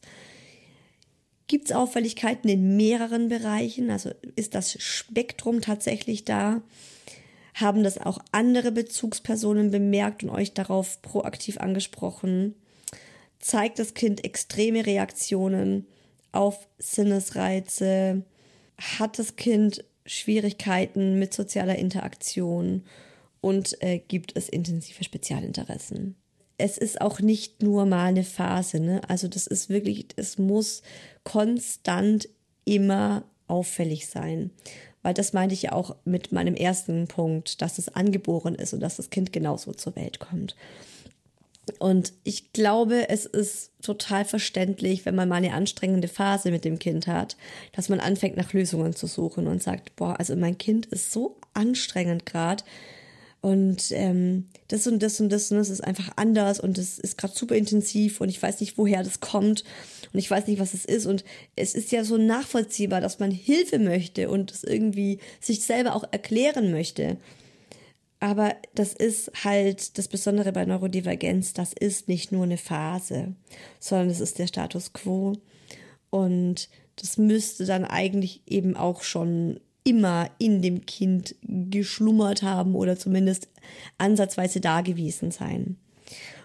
Gibt es Auffälligkeiten in mehreren Bereichen? Also ist das Spektrum tatsächlich da? Haben das auch andere Bezugspersonen bemerkt und euch darauf proaktiv angesprochen? Zeigt das Kind extreme Reaktionen auf Sinnesreize? Hat das Kind Schwierigkeiten mit sozialer Interaktion? Und gibt es intensive Spezialinteressen? Es ist auch nicht nur mal eine Phase, ne? Also das ist wirklich, es muss konstant immer auffällig sein. Weil das meinte ich ja auch mit meinem ersten Punkt, dass es angeboren ist und dass das Kind genauso zur Welt kommt. Und ich glaube, es ist total verständlich, wenn man mal eine anstrengende Phase mit dem Kind hat, dass man anfängt, nach Lösungen zu suchen und sagt, also mein Kind ist so anstrengend gerade und das und das und das und das ist einfach anders und es ist gerade super intensiv und ich weiß nicht, woher das kommt und ich weiß nicht, was es ist und es ist ja so nachvollziehbar, dass man Hilfe möchte und es irgendwie sich selber auch erklären möchte. Aber das ist halt das Besondere bei Neurodivergenz, das ist nicht nur eine Phase, sondern es ist der Status quo. Und das müsste dann eigentlich eben auch schon immer in dem Kind geschlummert haben oder zumindest ansatzweise da gewesen sein.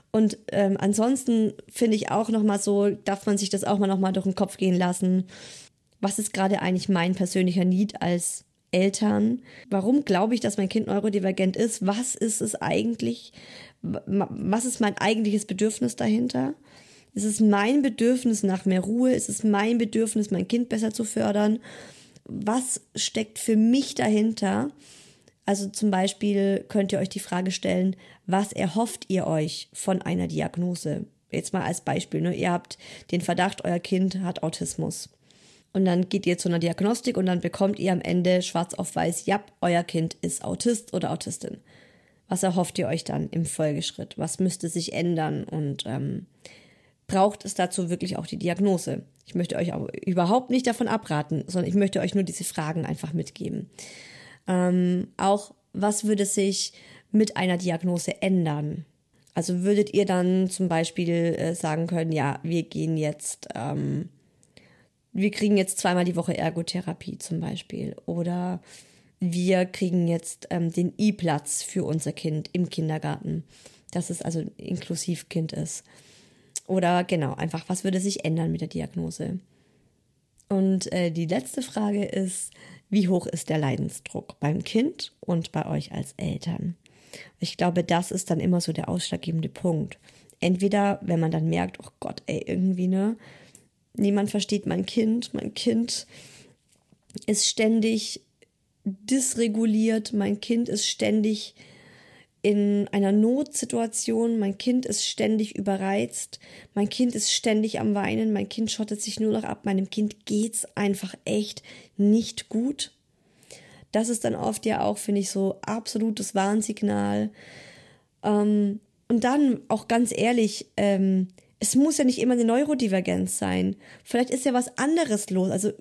Und ansonsten finde ich auch nochmal so, darf man sich das auch mal nochmal durch den Kopf gehen lassen. Was ist gerade eigentlich mein persönlicher Need als Eltern? Warum glaube ich, dass mein Kind neurodivergent ist? Was ist es eigentlich? Was ist mein eigentliches Bedürfnis dahinter? Ist es mein Bedürfnis nach mehr Ruhe? Ist es mein Bedürfnis, mein Kind besser zu fördern? Was steckt für mich dahinter? Also zum Beispiel könnt ihr euch die Frage stellen, was erhofft ihr euch von einer Diagnose? Jetzt mal als Beispiel, ne? Ihr habt den Verdacht, euer Kind hat Autismus. Und dann geht ihr zu einer Diagnostik und dann bekommt ihr am Ende schwarz auf weiß, ja, euer Kind ist Autist oder Autistin. Was erhofft ihr euch dann im Folgeschritt? Was müsste sich ändern? Und braucht es dazu wirklich auch die Diagnose? Ich möchte euch auch überhaupt nicht davon abraten, sondern ich möchte euch nur diese Fragen einfach mitgeben. Auch, was würde sich mit einer Diagnose ändern? Also würdet ihr dann zum Beispiel sagen können, ja, wir kriegen jetzt 2-mal die Woche Ergotherapie zum Beispiel. Oder wir kriegen jetzt den E-Platz für unser Kind im Kindergarten, dass es also Inklusivkind ist. Oder genau, einfach, was würde sich ändern mit der Diagnose? Und die letzte Frage ist, wie hoch ist der Leidensdruck beim Kind und bei euch als Eltern? Ich glaube, das ist dann immer so der ausschlaggebende Punkt. Entweder, wenn man dann merkt, oh Gott, irgendwie, ne, niemand versteht mein Kind ist ständig dysreguliert, mein Kind ist ständig in einer Notsituation, mein Kind ist ständig überreizt, mein Kind ist ständig am Weinen, mein Kind schottet sich nur noch ab, meinem Kind geht's einfach echt nicht gut. Das ist dann oft ja auch, finde ich, so absolutes Warnsignal. Und dann auch ganz ehrlich, es muss ja nicht immer eine Neurodivergenz sein. Vielleicht ist ja was anderes los. Also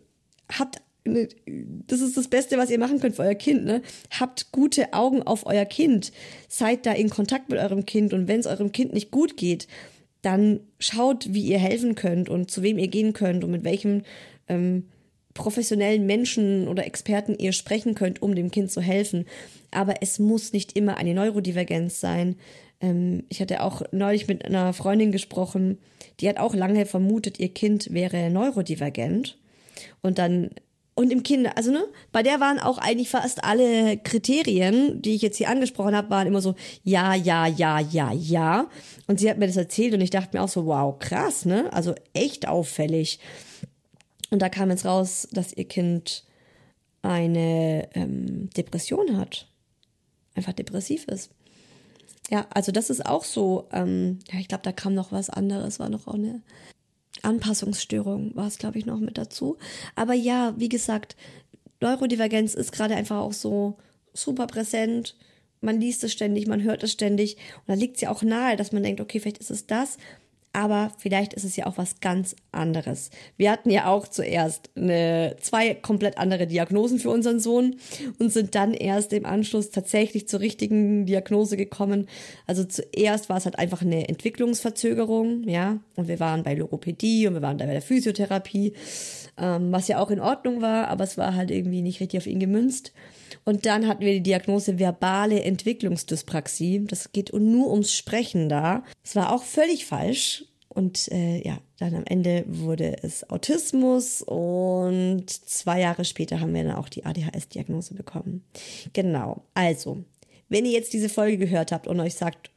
das ist das Beste, was ihr machen könnt für euer Kind, ne? Habt gute Augen auf euer Kind. Seid da in Kontakt mit eurem Kind. Und wenn es eurem Kind nicht gut geht, dann schaut, wie ihr helfen könnt und zu wem ihr gehen könnt und mit welchem professionellen Menschen oder Experten ihr sprechen könnt, um dem Kind zu helfen. Aber es muss nicht immer eine Neurodivergenz sein. Ich hatte auch neulich mit einer Freundin gesprochen, die hat auch lange vermutet, ihr Kind wäre neurodivergent. Und im Kinder, also ne, bei der waren auch eigentlich fast alle Kriterien, die ich jetzt hier angesprochen habe, waren immer so, ja. Und sie hat mir das erzählt und ich dachte mir auch so, wow, krass, ne? Also echt auffällig. Und da kam jetzt raus, dass ihr Kind eine Depression hat. Einfach depressiv ist. Ja, also das ist auch so, ich glaube, da kam noch was anderes, war noch auch eine Anpassungsstörung, war es, glaube ich, noch mit dazu. Aber ja, wie gesagt, Neurodivergenz ist gerade einfach auch so super präsent. Man liest es ständig, man hört es ständig. Und da liegt es ja auch nahe, dass man denkt, okay, vielleicht ist es das. Aber vielleicht ist es ja auch was ganz anderes. Wir hatten ja auch zuerst 2 komplett andere Diagnosen für unseren Sohn und sind dann erst im Anschluss tatsächlich zur richtigen Diagnose gekommen. Also zuerst war es halt einfach eine Entwicklungsverzögerung, ja. Und wir waren bei Logopädie und wir waren da bei der Physiotherapie, was ja auch in Ordnung war, aber es war halt irgendwie nicht richtig auf ihn gemünzt. Und dann hatten wir die Diagnose verbale Entwicklungsdyspraxie. Das geht nur ums Sprechen da. Das war auch völlig falsch. Und dann am Ende wurde es Autismus und 2 Jahre später haben wir dann auch die ADHS-Diagnose bekommen. Genau, also, wenn ihr jetzt diese Folge gehört habt und euch sagt,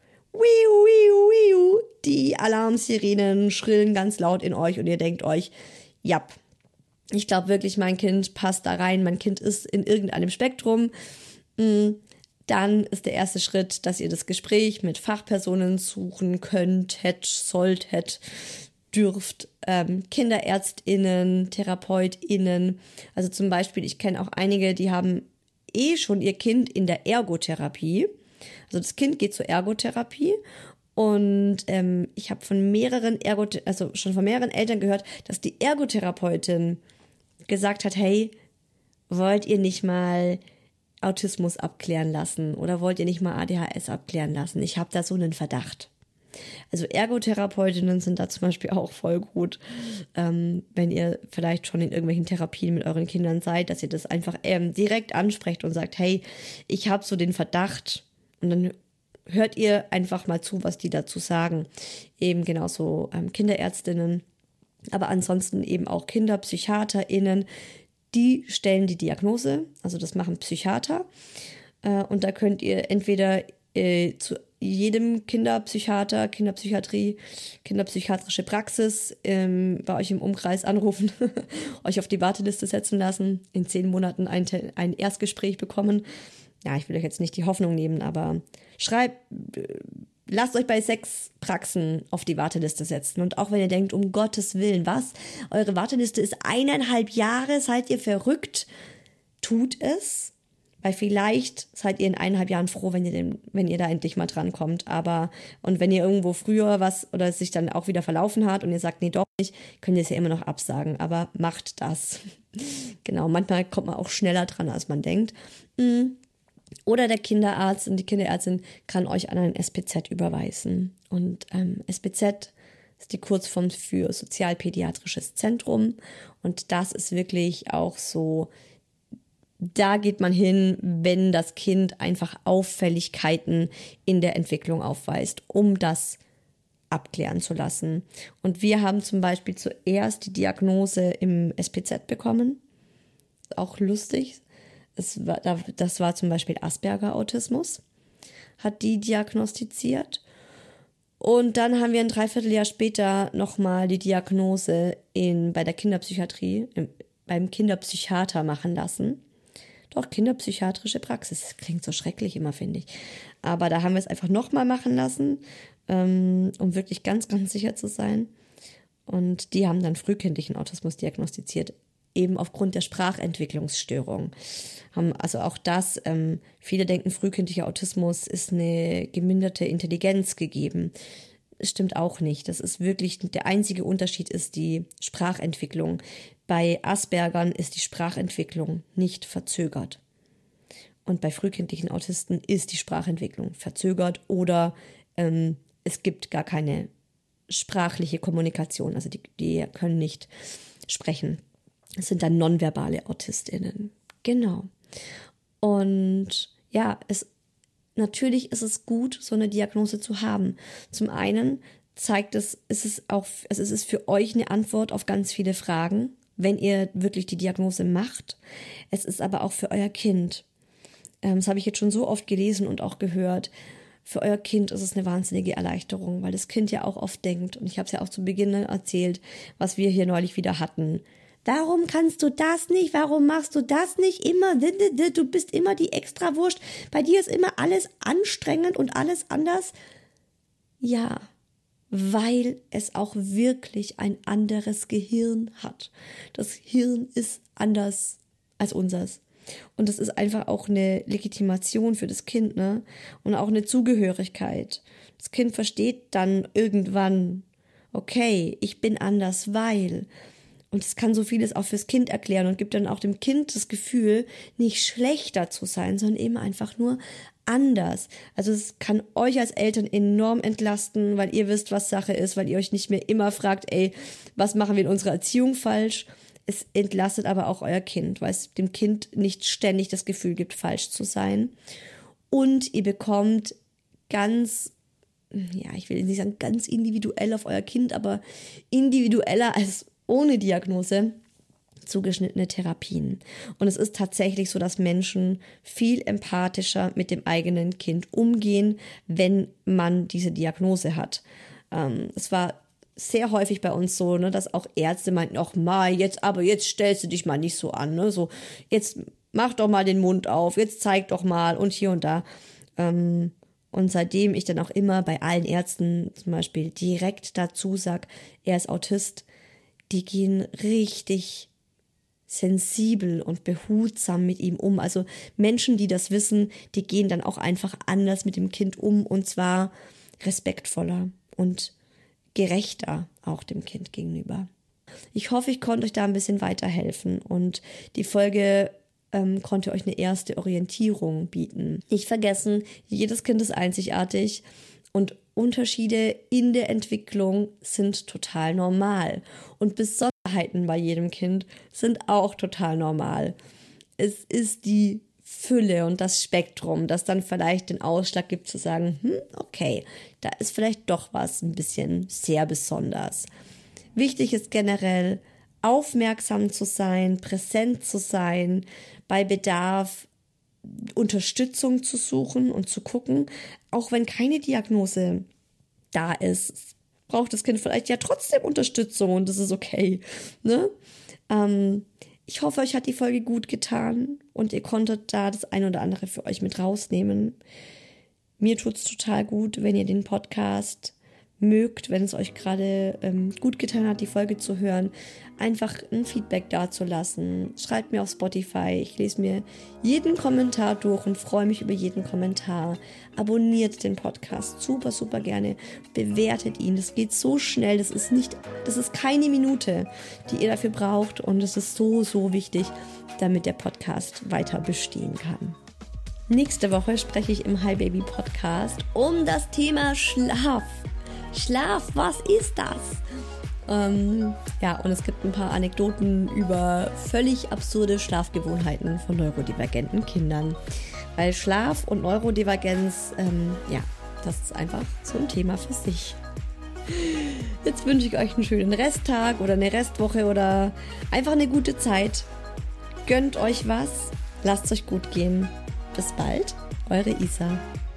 die Alarmsirenen schrillen ganz laut in euch und ihr denkt euch, ja, ich glaube wirklich, mein Kind passt da rein, mein Kind ist in irgendeinem Spektrum, dann ist der erste Schritt, dass ihr das Gespräch mit Fachpersonen suchen solltet, dürft, KinderärztInnen, TherapeutInnen. Also zum Beispiel, ich kenne auch einige, die haben schon ihr Kind in der Ergotherapie. Also das Kind geht zur Ergotherapie und ich habe von mehreren Eltern gehört, dass die Ergotherapeutin gesagt hat, hey, wollt ihr nicht mal Autismus abklären lassen oder wollt ihr nicht mal ADHS abklären lassen? Ich habe da so einen Verdacht. Also Ergotherapeutinnen sind da zum Beispiel auch voll gut, wenn ihr vielleicht schon in irgendwelchen Therapien mit euren Kindern seid, dass ihr das einfach direkt ansprecht und sagt, hey, ich habe so den Verdacht und dann hört ihr einfach mal zu, was die dazu sagen. Eben genauso Kinderärztinnen, aber ansonsten eben auch KinderpsychiaterInnen, die stellen die Diagnose, also das machen Psychiater. Und da könnt ihr entweder zu jedem Kinderpsychiater, Kinderpsychiatrie, kinderpsychiatrische Praxis bei euch im Umkreis anrufen, euch auf die Warteliste setzen lassen, in 10 Monaten ein Erstgespräch bekommen. Ja, ich will euch jetzt nicht die Hoffnung nehmen, aber lasst euch bei 6 Praxen auf die Warteliste setzen. Und auch wenn ihr denkt, um Gottes Willen, was? Eure Warteliste ist 1,5 Jahre, seid ihr verrückt? Tut es. Weil vielleicht seid ihr in 1,5 Jahren froh, wenn ihr da endlich mal dran kommt. Und wenn ihr irgendwo früher was oder es sich dann auch wieder verlaufen hat und ihr sagt, nee, doch nicht, könnt ihr es ja immer noch absagen. Aber macht das. Genau, manchmal kommt man auch schneller dran, als man denkt. Oder der Kinderarzt und die Kinderärztin kann euch an ein SPZ überweisen. Und SPZ ist die Kurzform für Sozialpädiatrisches Zentrum. Und das ist wirklich auch so, da geht man hin, wenn das Kind einfach Auffälligkeiten in der Entwicklung aufweist, um das abklären zu lassen. Und wir haben zum Beispiel zuerst die Diagnose im SPZ bekommen. Auch lustig. Das war zum Beispiel Asperger-Autismus, hat die diagnostiziert. Und dann haben wir ein Dreivierteljahr später nochmal die Diagnose bei der Kinderpsychiatrie, beim Kinderpsychiater machen lassen. Doch, kinderpsychiatrische Praxis. Das klingt so schrecklich immer, finde ich. Aber da haben wir es einfach nochmal machen lassen, um wirklich ganz, ganz sicher zu sein. Und die haben dann frühkindlichen Autismus diagnostiziert, eben aufgrund der Sprachentwicklungsstörung. Also auch das, viele denken, frühkindlicher Autismus ist eine geminderte Intelligenz gegeben. Das stimmt auch nicht. Das ist wirklich, der einzige Unterschied ist die Sprachentwicklung. Bei Aspergern ist die Sprachentwicklung nicht verzögert. Und bei frühkindlichen Autisten ist die Sprachentwicklung verzögert oder es gibt gar keine sprachliche Kommunikation. Also die können nicht sprechen. Es sind dann nonverbale AutistInnen. Genau. Und ja, natürlich ist es gut, so eine Diagnose zu haben. Zum einen zeigt es ist für euch eine Antwort auf ganz viele Fragen, wenn ihr wirklich die Diagnose macht. Es ist aber auch für euer Kind. Das habe ich jetzt schon so oft gelesen und auch gehört. Für euer Kind ist es eine wahnsinnige Erleichterung, weil das Kind ja auch oft denkt, und ich habe es ja auch zu Beginn erzählt, was wir hier neulich wieder hatten. Warum kannst du das nicht? Warum machst du das nicht? Du bist immer die Extrawurst. Bei dir ist immer alles anstrengend und alles anders. Ja, weil es auch wirklich ein anderes Gehirn hat. Das Hirn ist anders als unseres. Und das ist einfach auch eine Legitimation für das Kind, ne? Und auch eine Zugehörigkeit. Das Kind versteht dann irgendwann, okay, ich bin anders, weil... Und es kann so vieles auch fürs Kind erklären und gibt dann auch dem Kind das Gefühl, nicht schlechter zu sein, sondern eben einfach nur anders. Also es kann euch als Eltern enorm entlasten, weil ihr wisst, was Sache ist, weil ihr euch nicht mehr immer fragt, was machen wir in unserer Erziehung falsch? Es entlastet aber auch euer Kind, weil es dem Kind nicht ständig das Gefühl gibt, falsch zu sein. Und ihr bekommt ganz, ich will nicht sagen ganz individuell auf euer Kind, aber individueller als ohne Diagnose zugeschnittene Therapien. Und es ist tatsächlich so, dass Menschen viel empathischer mit dem eigenen Kind umgehen, wenn man diese Diagnose hat. Es war sehr häufig bei uns so, ne, dass auch Ärzte meinten, jetzt stellst du dich mal nicht so an, ne, so, jetzt mach doch mal den Mund auf, jetzt zeig doch mal und hier und da. Und seitdem ich dann auch immer bei allen Ärzten zum Beispiel direkt dazu sage, er ist Autist, die gehen richtig sensibel und behutsam mit ihm um. Also Menschen, die das wissen, die gehen dann auch einfach anders mit dem Kind um und zwar respektvoller und gerechter auch dem Kind gegenüber. Ich hoffe, ich konnte euch da ein bisschen weiterhelfen und die Folge konnte euch eine erste Orientierung bieten. Nicht vergessen, jedes Kind ist einzigartig und Unterschiede in der Entwicklung sind total normal und Besonderheiten bei jedem Kind sind auch total normal. Es ist die Fülle und das Spektrum, das dann vielleicht den Ausschlag gibt zu sagen, okay, da ist vielleicht doch was ein bisschen sehr besonders. Wichtig ist generell, aufmerksam zu sein, präsent zu sein, bei Bedarf Unterstützung zu suchen und zu gucken, auch wenn keine Diagnose da ist, braucht das Kind vielleicht ja trotzdem Unterstützung und das ist okay, ne? Ich hoffe, euch hat die Folge gut getan und ihr konntet da das ein oder andere für euch mit rausnehmen. Mir tut's total gut, wenn ihr den Podcast mögt, wenn es euch gerade gut getan hat, die Folge zu hören, einfach ein Feedback dazulassen. Schreibt mir auf Spotify, ich lese mir jeden Kommentar durch und freue mich über jeden Kommentar. Abonniert den Podcast super, super gerne, bewertet ihn, das geht so schnell, das ist keine Minute, die ihr dafür braucht und es ist so, so wichtig, damit der Podcast weiter bestehen kann. Nächste Woche spreche ich im Hi Baby Podcast um das Thema Schlaf. Schlaf, was ist das? Und es gibt ein paar Anekdoten über völlig absurde Schlafgewohnheiten von neurodivergenten Kindern. Weil Schlaf und Neurodivergenz, das ist einfach so ein Thema für sich. Jetzt wünsche ich euch einen schönen Resttag oder eine Restwoche oder einfach eine gute Zeit. Gönnt euch was, lasst es euch gut gehen. Bis bald, eure Isa.